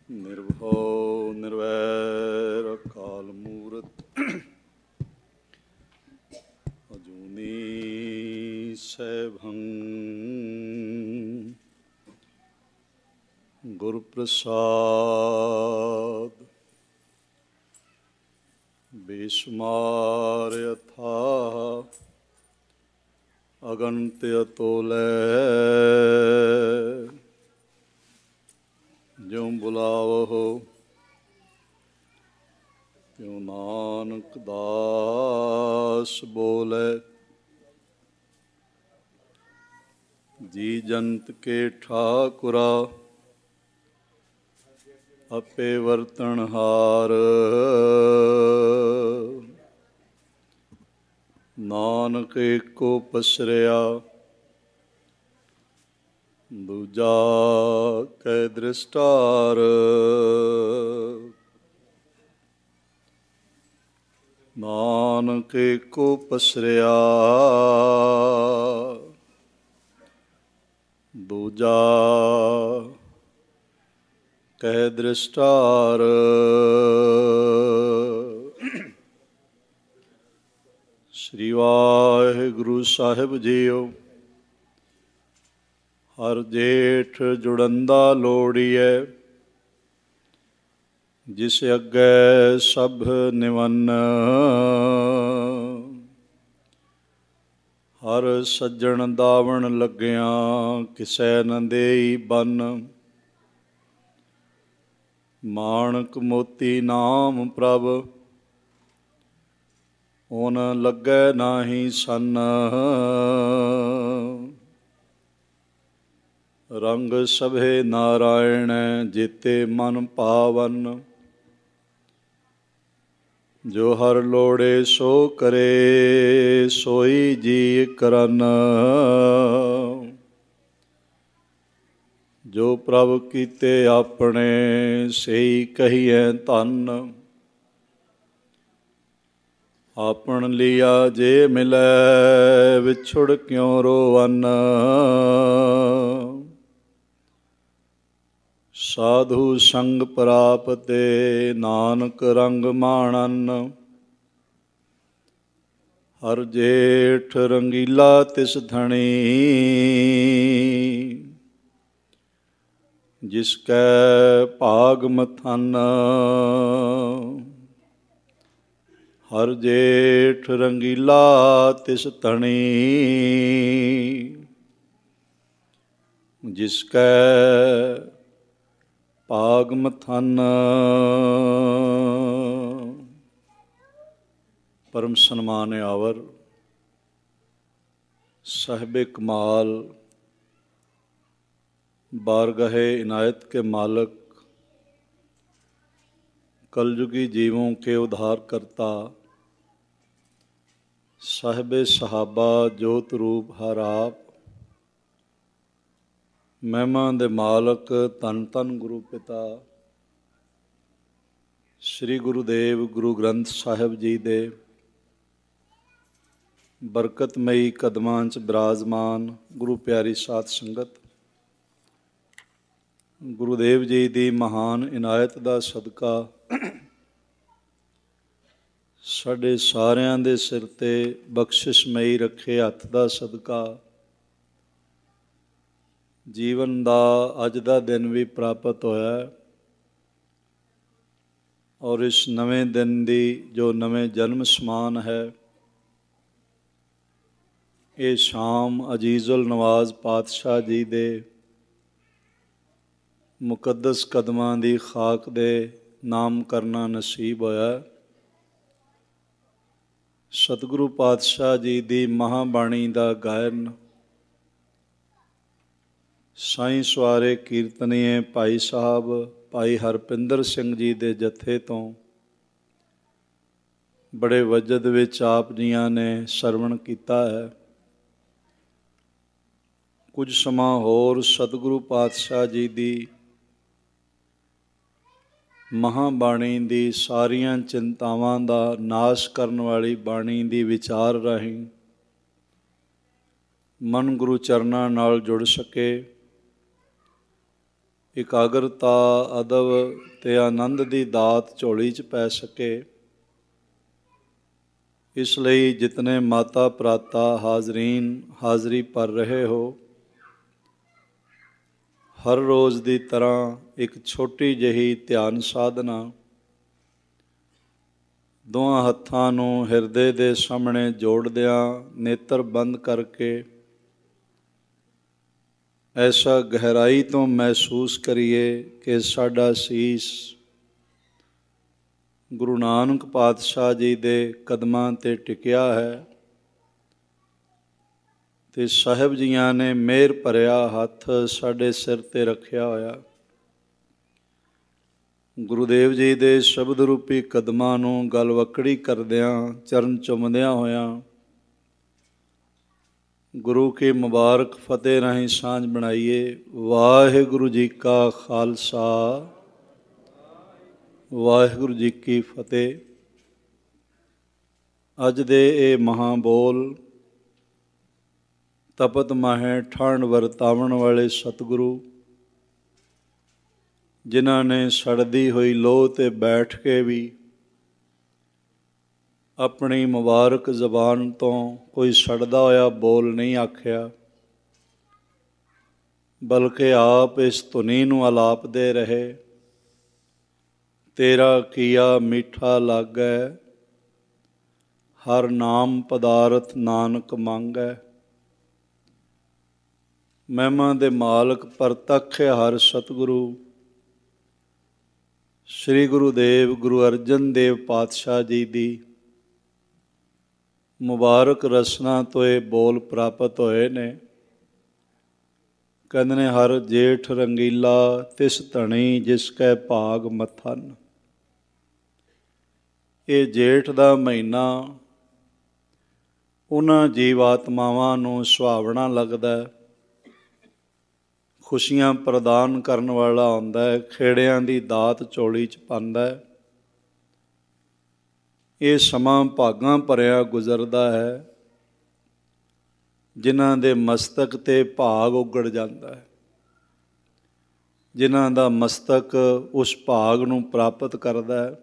ਨਿਰਭਉ ਨਿਰਵੈਰ ਅਕਾਲ ਮੂਰਤ ਅਜੂਨੀ ਸੈਭੰ ਗੁਰ ਪ੍ਰਸਾਦ ਬੇਸ਼ੁਮਾਰ ਅਥਾਹ ਅਗਣਿਤ ਅਤੋਲੈ ਜਿਉ ਬੁਲਾਵਹੁ ਤਿਉ ਨਾਨਕ ਦਾਸ ਬੋਲੇ। ਜੀ ਜੰਤ ਕੇ ਠਾਕੁਰਾ ਆਪੇ ਵਰਤਨਹਾਰ ਨਾਨਕ ਏਕੋ ਪਸਰਿਆ ਦੂਜਾ ਕੈ ਦ੍ਰਿਸ਼ਟਾਰ। ਨਾਨਕ ਏਕੋ ਪਸਰਿਆ ਦੂਜਾ ਕੈ ਦ੍ਰਿਸ਼ਟਾਰ। ਸ੍ਰੀ ਵਾਹਿਗੁਰੂ ਸਾਹਿਬ ਜੀਓ। ਹਰ ਜੇਠ ਜੁੜੰਦਾ ਲੋੜੀਐ ਜਿਸ ਅੱਗੇ ਸਭ ਨਿਵੰਨ। ਹਰ ਸੱਜਣ ਦਾਵਣ ਲੱਗਿਆਂ ਕਿਸੈ ਨ ਦੇਈ ਬੰਨ। ਮਾਣਕ ਮੋਤੀ ਨਾਮ ਪ੍ਰਭ ਓਨ ਲੱਗੈ ਨਾਹੀ ਸੰਨ। ਰੰਗ ਸਭੇ ਨਾਰਾਇਣ ਜੀਤੇ ਮਨ ਪਾਵਨ। ਜੋ ਹਰ ਲੋੜੇ ਸੋ ਕਰੇ ਸੋਈ ਜੀ ਕਰਨ। ਜੋ ਪ੍ਰਭ ਕੀਤੇ ਆਪਣੇ ਸਈ ਕਹੀਐ ਧੰਨ। ਆਪਣ ਲਿਆ ਜੇ ਮਿਲੈ ਵਿਛੁੜ ਕਿਉ ਰੋਵਨ। ਸਾਧੂ ਸੰਗ ਪ੍ਰਾਪਤੇ ਨਾਨਕ ਰੰਗ ਮਾਣਨ। ਹਰ ਜੇਠ ਰੰਗੀਲਾ ਤਿਸ ਧਣੀ ਜਿਸ ਕੈ ਭਾਗ ਮਥਨ। ਹਰ ਜੇਠ ਰੰਗੀਲਾ ਤਿਸ ਧਣੀ ਜਿਸ ਕੈ ਭਾਗ ਮਥਨ। ਪਰਮ ਸਨਮਾਨ ਆਵਰ ਸਾਹਿਬੇ ਕਮਾਲ ਬਾਰਗਾਹੇ ਇਨਾयत के मालिक कलयुगी जीवों के उद्धार करता साहिबे सहाबा जोत रूप हर आप ਮਹਿਮਾ ਦੇ ਮਾਲਕ ਧੰਨ ਧੰਨ ਗੁਰੂ ਪਿਤਾ ਸ੍ਰੀ ਗੁਰੂਦੇਵ ਗੁਰੂ ਗ੍ਰੰਥ ਸਾਹਿਬ ਜੀ ਦੇ ਬਰਕਤਮਈ ਕਦਮਾਂ 'ਚ ਬਿਰਾਜਮਾਨ ਗੁਰੂ ਪਿਆਰੀ ਸਾਧ ਸੰਗਤ, ਗੁਰੂਦੇਵ ਜੀ ਦੀ ਮਹਾਨ ਇਨਾਇਤ ਦਾ ਸਦਕਾ ਸਾਡੇ ਸਾਰਿਆਂ ਦੇ ਸਿਰ 'ਤੇ ਬਖਸ਼ਿਸ਼ਮਈ ਰੱਖੇ ਹੱਥ ਦਾ ਸਦਕਾ ਜੀਵਨ ਦਾ ਅੱਜ ਦਾ ਦਿਨ ਵੀ ਪ੍ਰਾਪਤ ਹੋਇਆ। ਔਰ ਇਸ ਨਵੇਂ ਦਿਨ ਦੀ ਜੋ ਨਵੇਂ ਜਨਮ ਸਮਾਨ ਹੈ, ਇਹ ਸ਼ਾਮ ਅਜੀਜ਼ੁਲ ਨਵਾਜ਼ ਪਾਤਸ਼ਾਹ ਜੀ ਦੇ ਮੁਕੱਦਸ ਕਦਮਾਂ ਦੀ ਖਾਕ ਦੇ ਨਾਮ ਕਰਨਾ ਨਸੀਬ ਹੋਇਆ। ਸਤਿਗੁਰੂ ਪਾਤਸ਼ਾਹ ਜੀ ਦੀ ਮਹਾਂਬਾਣੀ ਦਾ ਗਾਇਨ ਸਾਈਂ ਸਵਾਰੇ ਕੀਰਤਨੀਏ ਭਾਈ ਸਾਹਿਬ ਭਾਈ ਹਰਪਿੰਦਰ ਸਿੰਘ ਜੀ ਦੇ ਜਥੇ ਤੋਂ ਬੜੇ ਵਜਦ ਵਿੱਚ ਆਪ ਜੀਆਂ ਨੇ ਸਰਵਣ ਕੀਤਾ ਹੈ। ਕੁਝ ਸਮਾਂ ਹੋਰ ਸਤਿਗੁਰੂ ਪਾਤਸ਼ਾਹ ਜੀ ਦੀ ਮਹਾਂਬਾਣੀ ਦੀ ਸਾਰੀਆਂ ਚਿੰਤਾਵਾਂ ਦਾ ਨਾਸ਼ ਕਰਨ ਵਾਲੀ ਬਾਣੀ ਦੀ ਵਿਚਾਰ ਰਾਹੀਂ ਮਨ ਗੁਰੂ ਚਰਨਾਂ ਨਾਲ ਜੁੜ ਸਕੇ। ਇਕਾਗਰਤਾ, ਅਦਬ ਤੇ ਆਨੰਦ ਦੀ ਦਾਤ ਝੋਲੀ 'ਚ ਪੈ ਸਕੇ। ਇਸ ਲਈ ਜਿਤਨੇ ਮਾਤਾ ਭਰਾਤਾ ਹਾਜ਼ਰੀਨ ਹਾਜ਼ਰੀ ਭਰ ਰਹੇ ਹੋ, ਹਰ ਰੋਜ਼ ਦੀ ਤਰ੍ਹਾਂ ਇੱਕ ਛੋਟੀ ਜਿਹੀ ਧਿਆਨ ਸਾਧਨਾ, ਦੋਹਾਂ ਹੱਥਾਂ ਨੂੰ ਹਿਰਦੇ ਦੇ ਸਾਹਮਣੇ ਜੋੜਦਿਆਂ ਨੇਤਰ ਬੰਦ ਕਰਕੇ ਐਸਾ ਗਹਿਰਾਈ ਤੋਂ ਮਹਿਸੂਸ ਕਰੀਏ ਕਿ ਸਾਡਾ ਸੀਸ ਗੁਰੂ ਨਾਨਕ ਪਾਤਸ਼ਾਹ ਜੀ ਦੇ ਕਦਮਾਂ 'ਤੇ ਟਿਕਿਆ ਹੈ ਅਤੇ ਸਾਹਿਬ ਜੀਆਂ ਨੇ ਮਿਹਰ ਭਰਿਆ ਹੱਥ ਸਾਡੇ ਸਿਰ 'ਤੇ ਰੱਖਿਆ ਹੋਇਆ। ਗੁਰੂਦੇਵ ਜੀ ਦੇ ਸ਼ਬਦ ਰੂਪੀ ਕਦਮਾਂ ਨੂੰ ਗਲਵੱਕੜੀ ਕਰਦਿਆਂ, ਚਰਨ ਚੁੰਮਦਿਆਂ ਹੋਇਆਂ ਗੁਰੂ ਕੀ ਮੁਬਾਰਕ ਫਤਿਹ ਰਾਹੀਂ ਸਾਂਝ ਬਣਾਈਏ। ਵਾਹਿਗੁਰੂ ਜੀ ਕਾ ਖਾਲਸਾ, ਵਾਹਿਗੁਰੂ ਜੀ ਕੀ ਫਤਿਹ। ਅੱਜ ਦੇ ਇਹ ਮਹਾਂਬੋਲ ਤਪਤ ਮਾਹੇ ਠੰਡ ਵਰਤਾਵਣ ਵਾਲੇ ਸਤਿਗੁਰੂ, ਜਿਨ੍ਹਾਂ ਨੇ ਸੜਦੀ ਹੋਈ ਲੋਹ 'ਤੇ ਬੈਠ ਕੇ ਵੀ ਆਪਣੀ ਮੁਬਾਰਕ ਜ਼ਬਾਨ ਤੋਂ ਕੋਈ ਸੜਦਾ ਹੋਇਆ ਬੋਲ ਨਹੀਂ ਆਖਿਆ, ਬਲਕਿ ਆਪ ਇਸ ਧੁਨੀ ਨੂੰ ਆਲਾਪਦੇ ਰਹੇ। ਤੇਰਾ ਕੀਆ ਮਿੱਠਾ ਲਾਗੈ, ਹਰ ਨਾਮ ਪਦਾਰਥ ਨਾਨਕ ਮੰਗੈ। ਮਹਿਮਾ ਦੇ ਮਾਲਕ ਪ੍ਰਤੱਖ ਹਰ ਸਤਿਗੁਰੂ ਸ੍ਰੀ ਗੁਰੂਦੇਵ ਗੁਰੂ ਅਰਜਨ ਦੇਵ ਪਾਤਸ਼ਾਹ ਜੀ ਦੀ ਮੁਬਾਰਕ ਰਸਨਾ ਤੋਂ ਇਹ ਬੋਲ ਪ੍ਰਾਪਤ ਹੋਏ ਨੇ। ਕਹਿੰਦੇ ਨੇ ਹਰ ਜੇਠ ਰੰਗੀਲਾ ਤਿਸ ਧਣੀ ਜਿਸ ਕੈ ਭਾਗ ਮਥਨ। ਇਹ ਜੇਠ ਦਾ ਮਹੀਨਾ ਉਹਨਾਂ ਜੀਵਾਤਮਾਵਾਂ ਨੂੰ ਸੁਹਾਵਣਾ ਲੱਗਦਾ, ਖੁਸ਼ੀਆਂ ਪ੍ਰਦਾਨ ਕਰਨ ਵਾਲਾ ਹੁੰਦਾ ਹੈ, ਖੇੜਿਆਂ ਦੀ ਦਾਤ ਝੋਲੀ 'ਚ ਪਾਉਂਦਾ ਹੈ। ਇਹ ਸਮਾਂ ਭਾਗਾਂ ਭਰਿਆ ਗੁਜ਼ਰਦਾ ਹੈ, ਜਿਨ੍ਹਾਂ ਦੇ ਮਸਤਕ 'ਤੇ ਭਾਗ ਉਗੜ ਜਾਂਦਾ ਹੈ, ਜਿਨ੍ਹਾਂ ਦਾ ਮਸਤਕ ਉਸ ਭਾਗ ਨੂੰ ਪ੍ਰਾਪਤ ਕਰਦਾ ਹੈ।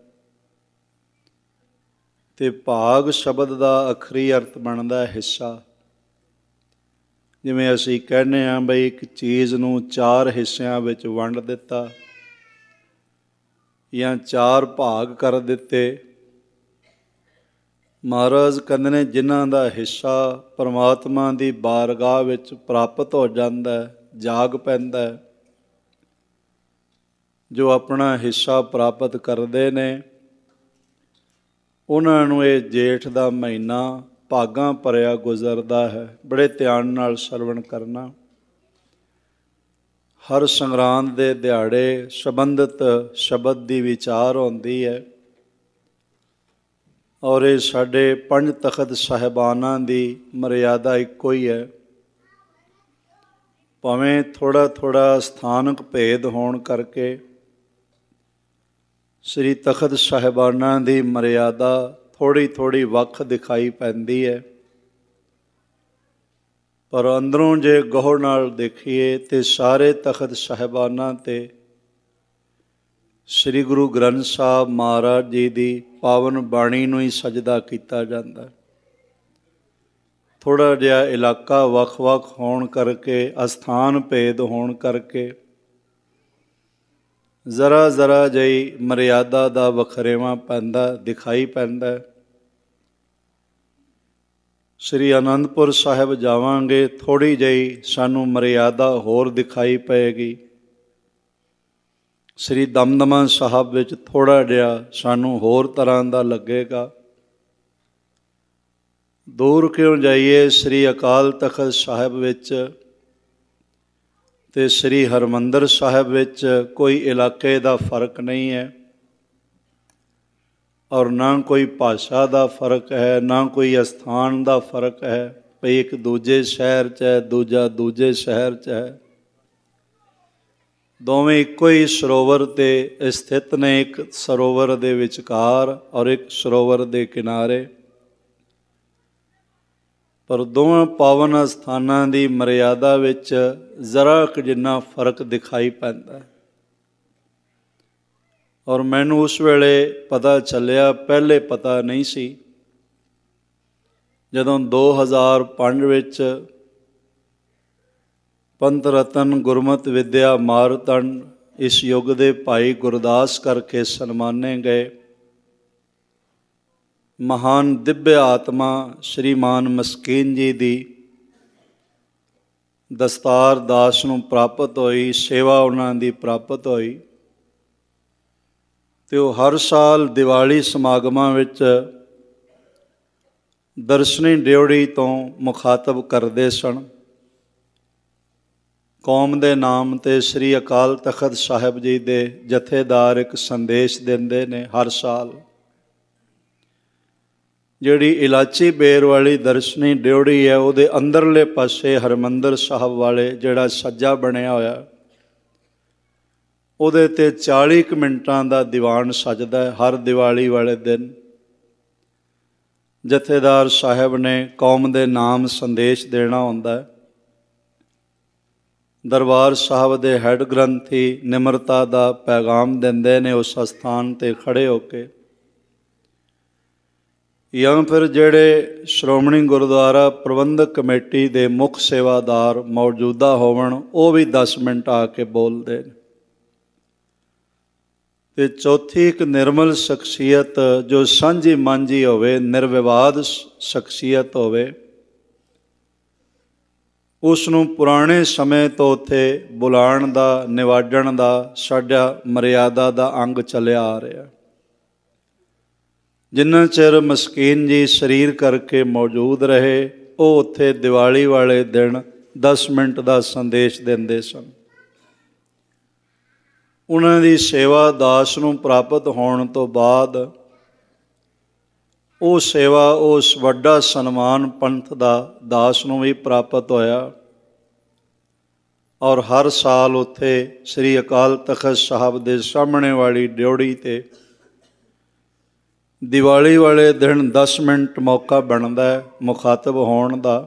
ਅਤੇ ਭਾਗ ਸ਼ਬਦ ਦਾ ਅਖਰੀ ਅਰਥ ਬਣਦਾ ਹਿੱਸਾ। ਜਿਵੇਂ ਅਸੀਂ ਕਹਿੰਦੇ ਹਾਂ ਬਈ ਇੱਕ ਚੀਜ਼ ਨੂੰ 4 ਹਿੱਸਿਆਂ ਵਿੱਚ ਵੰਡ ਦਿੱਤਾ ਜਾਂ 4 ਭਾਗ ਕਰ ਦਿੱਤੇ। ਮਹਾਰਾਜ ਕਹਿੰਦੇ ਨੇ ਜਿਨ੍ਹਾਂ ਦਾ ਹਿੱਸਾ ਪਰਮਾਤਮਾ ਦੀ ਬਾਰਗਾਹ ਵਿੱਚ ਪ੍ਰਾਪਤ ਹੋ ਜਾਂਦਾ, ਜਾਗ ਪੈਂਦਾ, ਜੋ ਆਪਣਾ ਹਿੱਸਾ ਪ੍ਰਾਪਤ ਕਰਦੇ ਨੇ, ਉਹਨਾਂ ਨੂੰ ਇਹ ਜੇਠ ਦਾ ਮਹੀਨਾ ਭਾਗਾਂ ਭਰਿਆ ਗੁਜ਼ਰਦਾ ਹੈ। ਬੜੇ ਧਿਆਨ ਨਾਲ ਸਰਵਣ ਕਰਨਾ। ਹਰ ਸੰਗਰਾਂਦ ਦੇ ਦਿਹਾੜੇ ਸੰਬੰਧਿਤ ਸ਼ਬਦ ਦੀ ਵਿਚਾਰ ਹੁੰਦੀ ਹੈ, ਔਰ ਇਹ ਸਾਡੇ 5 ਤਖਤ ਸਾਹਿਬਾਨਾਂ ਦੀ ਮਰਿਆਦਾ ਇੱਕੋ ਹੀ ਹੈ। ਭਾਵੇਂ ਥੋੜ੍ਹਾ ਥੋੜ੍ਹਾ ਸਥਾਨਕ ਭੇਦ ਹੋਣ ਕਰਕੇ ਸ੍ਰੀ ਤਖਤ ਸਾਹਿਬਾਨਾਂ ਦੀ ਮਰਿਆਦਾ ਥੋੜ੍ਹੀ ਥੋੜ੍ਹੀ ਵੱਖ ਦਿਖਾਈ ਪੈਂਦੀ ਹੈ, ਪਰ ਅੰਦਰੋਂ ਜੇ ਗੌਰ ਨਾਲ ਦੇਖੀਏ ਤਾਂ ਸਾਰੇ ਤਖਤ ਸਾਹਿਬਾਨਾਂ 'ਤੇ ਸ੍ਰੀ ਗੁਰੂ ਗ੍ਰੰਥ ਸਾਹਿਬ ਮਹਾਰਾਜ ਜੀ ਦੀ ਪਾਵਨ ਬਾਣੀ ਨੂੰ ਹੀ ਸਜਦਾ ਕੀਤਾ ਜਾਂਦਾ। ਥੋੜ੍ਹਾ ਜਿਹਾ ਇਲਾਕਾ ਵੱਖ-ਵੱਖ ਹੋਣ ਕਰਕੇ, ਅਸਥਾਨ ਭੇਦ ਹੋਣ ਕਰਕੇ ਜ਼ਰਾ ਜਿਹੀ ਮਰਿਆਦਾ ਦਾ ਵਖਰੇਵਾਂ ਪੈਂਦਾ, ਦਿਖਾਈ ਪੈਂਦਾ। ਸ੍ਰੀ ਅਨੰਦਪੁਰ ਸਾਹਿਬ ਜਾਵਾਂਗੇ, ਥੋੜ੍ਹੀ ਜਿਹੀ ਸਾਨੂੰ ਮਰਿਆਦਾ ਹੋਰ ਦਿਖਾਈ ਪਏਗੀ। ਸ੍ਰੀ ਦਮਦਮਾ ਸਾਹਿਬ ਵਿੱਚ ਥੋੜ੍ਹਾ ਜਿਹਾ ਸਾਨੂੰ ਹੋਰ ਤਰ੍ਹਾਂ ਦਾ ਲੱਗੇਗਾ। ਦੂਰ ਕਿਉਂ ਜਾਈਏ, ਸ੍ਰੀ ਅਕਾਲ ਤਖਤ ਸਾਹਿਬ ਵਿੱਚ ਅਤੇ ਸ੍ਰੀ ਹਰਿਮੰਦਰ ਸਾਹਿਬ ਵਿੱਚ ਕੋਈ ਇਲਾਕੇ ਦਾ ਫਰਕ ਨਹੀਂ ਹੈ, ਔਰ ਨਾ ਕੋਈ ਭਾਸ਼ਾ ਦਾ ਫਰਕ ਹੈ, ਨਾ ਕੋਈ ਅਸਥਾਨ ਦਾ ਫਰਕ ਹੈ। ਭਈ ਇੱਕ ਦੂਜੇ ਸ਼ਹਿਰ 'ਚ ਹੈ, ਦੂਜਾ ਦੂਜੇ ਸ਼ਹਿਰ 'ਚ ਹੈ। ਦੋਵੇਂ ਇੱਕੋ ਹੀ ਸਰੋਵਰ 'ਤੇ ਸਥਿਤ ਨੇ, ਇੱਕ ਸਰੋਵਰ ਦੇ ਵਿਚਕਾਰ ਔਰ ਇੱਕ ਸਰੋਵਰ ਦੇ ਕਿਨਾਰੇ, ਪਰ ਦੋਵਾਂ ਪਾਵਨ ਅਸਥਾਨਾਂ ਦੀ ਮਰਿਆਦਾ ਵਿੱਚ ਜ਼ਰਾ ਕੁ ਜਿੰਨਾ ਫਰਕ ਦਿਖਾਈ ਪੈਂਦਾ। ਔਰ ਮੈਨੂੰ ਉਸ ਵੇਲੇ ਪਤਾ ਚੱਲਿਆ, ਪਹਿਲੇ ਪਤਾ ਨਹੀਂ ਸੀ। ਜਦੋਂ 2005 ਵਿੱਚ ਪੰਥ ਰਤਨ ਗੁਰਮਤਿ ਵਿਦਿਆ ਮਾਰਤੰਡ ਇਸ ਯੁੱਗ ਦੇ ਭਾਈ ਗੁਰਦਾਸ ਕਰਕੇ ਸਨਮਾਨੇ ਗਏ, ਮਹਾਨ ਦਿਵਯ ਆਤਮਾ ਸ਼੍ਰੀਮਾਨ ਮਸਕੀਨ ਜੀ ਦੀ ਦਸਤਾਰ ਦਾਸ ਨੂੰ ਪ੍ਰਾਪਤ ਹੋਈ, ਸੇਵਾ ਉਹਨਾਂ ਦੀ ਪ੍ਰਾਪਤ ਹੋਈ। ਅਤੇ ਉਹ ਹਰ ਸਾਲ ਦੀਵਾਲੀ ਸਮਾਗਮਾਂ ਵਿੱਚ ਦਰਸ਼ਨੀ ਡਿਓੜੀ ਤੋਂ ਮੁਖਾਤਬ ਕਰਦੇ ਸਨ। ਕੌਮ ਦੇ ਨਾਮ 'ਤੇ ਸ੍ਰੀ ਅਕਾਲ ਤਖਤ ਸਾਹਿਬ ਜੀ ਦੇ ਜਥੇਦਾਰ ਇੱਕ ਸੰਦੇਸ਼ ਦਿੰਦੇ ਨੇ ਹਰ ਸਾਲ। ਜਿਹੜੀ ਇਲਾਚੀ ਬੇਰ ਵਾਲੀ ਦਰਸ਼ਨੀ ਡਿਓੜੀ ਹੈ, ਉਹਦੇ ਅੰਦਰਲੇ ਪਾਸੇ ਹਰਿਮੰਦਰ ਸਾਹਿਬ ਵਾਲੇ ਜਿਹੜਾ ਸੱਜਾ ਬਣਿਆ ਹੋਇਆ, ਉਹਦੇ 'ਤੇ 40 ਕੁ ਮਿੰਟਾਂ ਦਾ ਦੀਵਾਨ ਸਜਦਾ ਹੈ। ਹਰ ਦੀਵਾਲੀ ਵਾਲੇ ਦਿਨ ਜਥੇਦਾਰ ਸਾਹਿਬ ਨੇ ਕੌਮ ਦੇ ਨਾਮ ਸੰਦੇਸ਼ ਦੇਣਾ ਹੁੰਦਾ ਹੈ। ਦਰਬਾਰ ਸਾਹਿਬ ਦੇ ਹੈੱਡ ਗ੍ਰੰਥੀ ਨਿਮਰਤਾ ਦਾ ਪੈਗਾਮ ਦਿੰਦੇ ਨੇ ਉਸ ਅਸਥਾਨ 'ਤੇ ਖੜ੍ਹੇ ਹੋ ਕੇ, ਜਾਂ ਫਿਰ ਜਿਹੜੇ ਸ਼੍ਰੋਮਣੀ ਗੁਰਦੁਆਰਾ ਪ੍ਰਬੰਧਕ ਕਮੇਟੀ ਦੇ ਮੁੱਖ ਸੇਵਾਦਾਰ ਮੌਜੂਦਾ ਹੋਵਣ, ਉਹ ਵੀ 10 ਮਿੰਟ ਆ ਕੇ ਬੋਲਦੇ ਨੇ। ਅਤੇ ਚੌਥੀ ਇੱਕ ਨਿਰਮਲ ਸ਼ਖਸੀਅਤ ਜੋ ਸਾਂਝੀ ਮਾਂਝੀ ਹੋਵੇ, ਨਿਰਵਿਵਾਦ ਸ਼ਖਸੀਅਤ ਹੋਵੇ, ਉਸ ਨੂੰ ਪੁਰਾਣੇ ਸਮੇਂ ਤੋਂ ਉੱਥੇ ਬੁਲਾਉਣ ਦਾ, ਨਿਵਾਜਣ ਦਾ ਸਾਡਾ ਮਰਿਆਦਾ ਦਾ ਅੰਗ ਚੱਲਿਆ ਆ ਰਿਹਾ। ਜਿੰਨਾ ਚਿਰ ਮਸਕੀਨ ਜੀ ਸਰੀਰ ਕਰਕੇ ਮੌਜੂਦ ਰਹੇ, ਉਹ ਉੱਥੇ ਦੀਵਾਲੀ ਵਾਲੇ ਦਿਨ 10 ਮਿੰਟ ਦਾ ਸੰਦੇਸ਼ ਦਿੰਦੇ ਸਨ। ਉਹਨਾਂ ਦੀ ਸੇਵਾ ਦਾਸ ਨੂੰ ਪ੍ਰਾਪਤ ਹੋਣ ਤੋਂ ਬਾਅਦ ਉਹ ਸੇਵਾ, ਉਸ ਵੱਡਾ ਸਨਮਾਨ ਪੰਥ ਦਾ ਦਾਸ ਨੂੰ ਵੀ ਪ੍ਰਾਪਤ ਹੋਇਆ। ਔਰ ਹਰ ਸਾਲ ਉੱਥੇ ਸ੍ਰੀ ਅਕਾਲ ਤਖਤ ਸਾਹਿਬ ਦੇ ਸਾਹਮਣੇ ਵਾਲੀ ਡਿਓੜੀ 'ਤੇ ਦੀਵਾਲੀ ਵਾਲੇ ਦਿਨ 10 ਮਿੰਟ ਮੌਕਾ ਬਣਦਾ ਹੈ ਮੁਖਾਤਬ ਹੋਣ ਦਾ।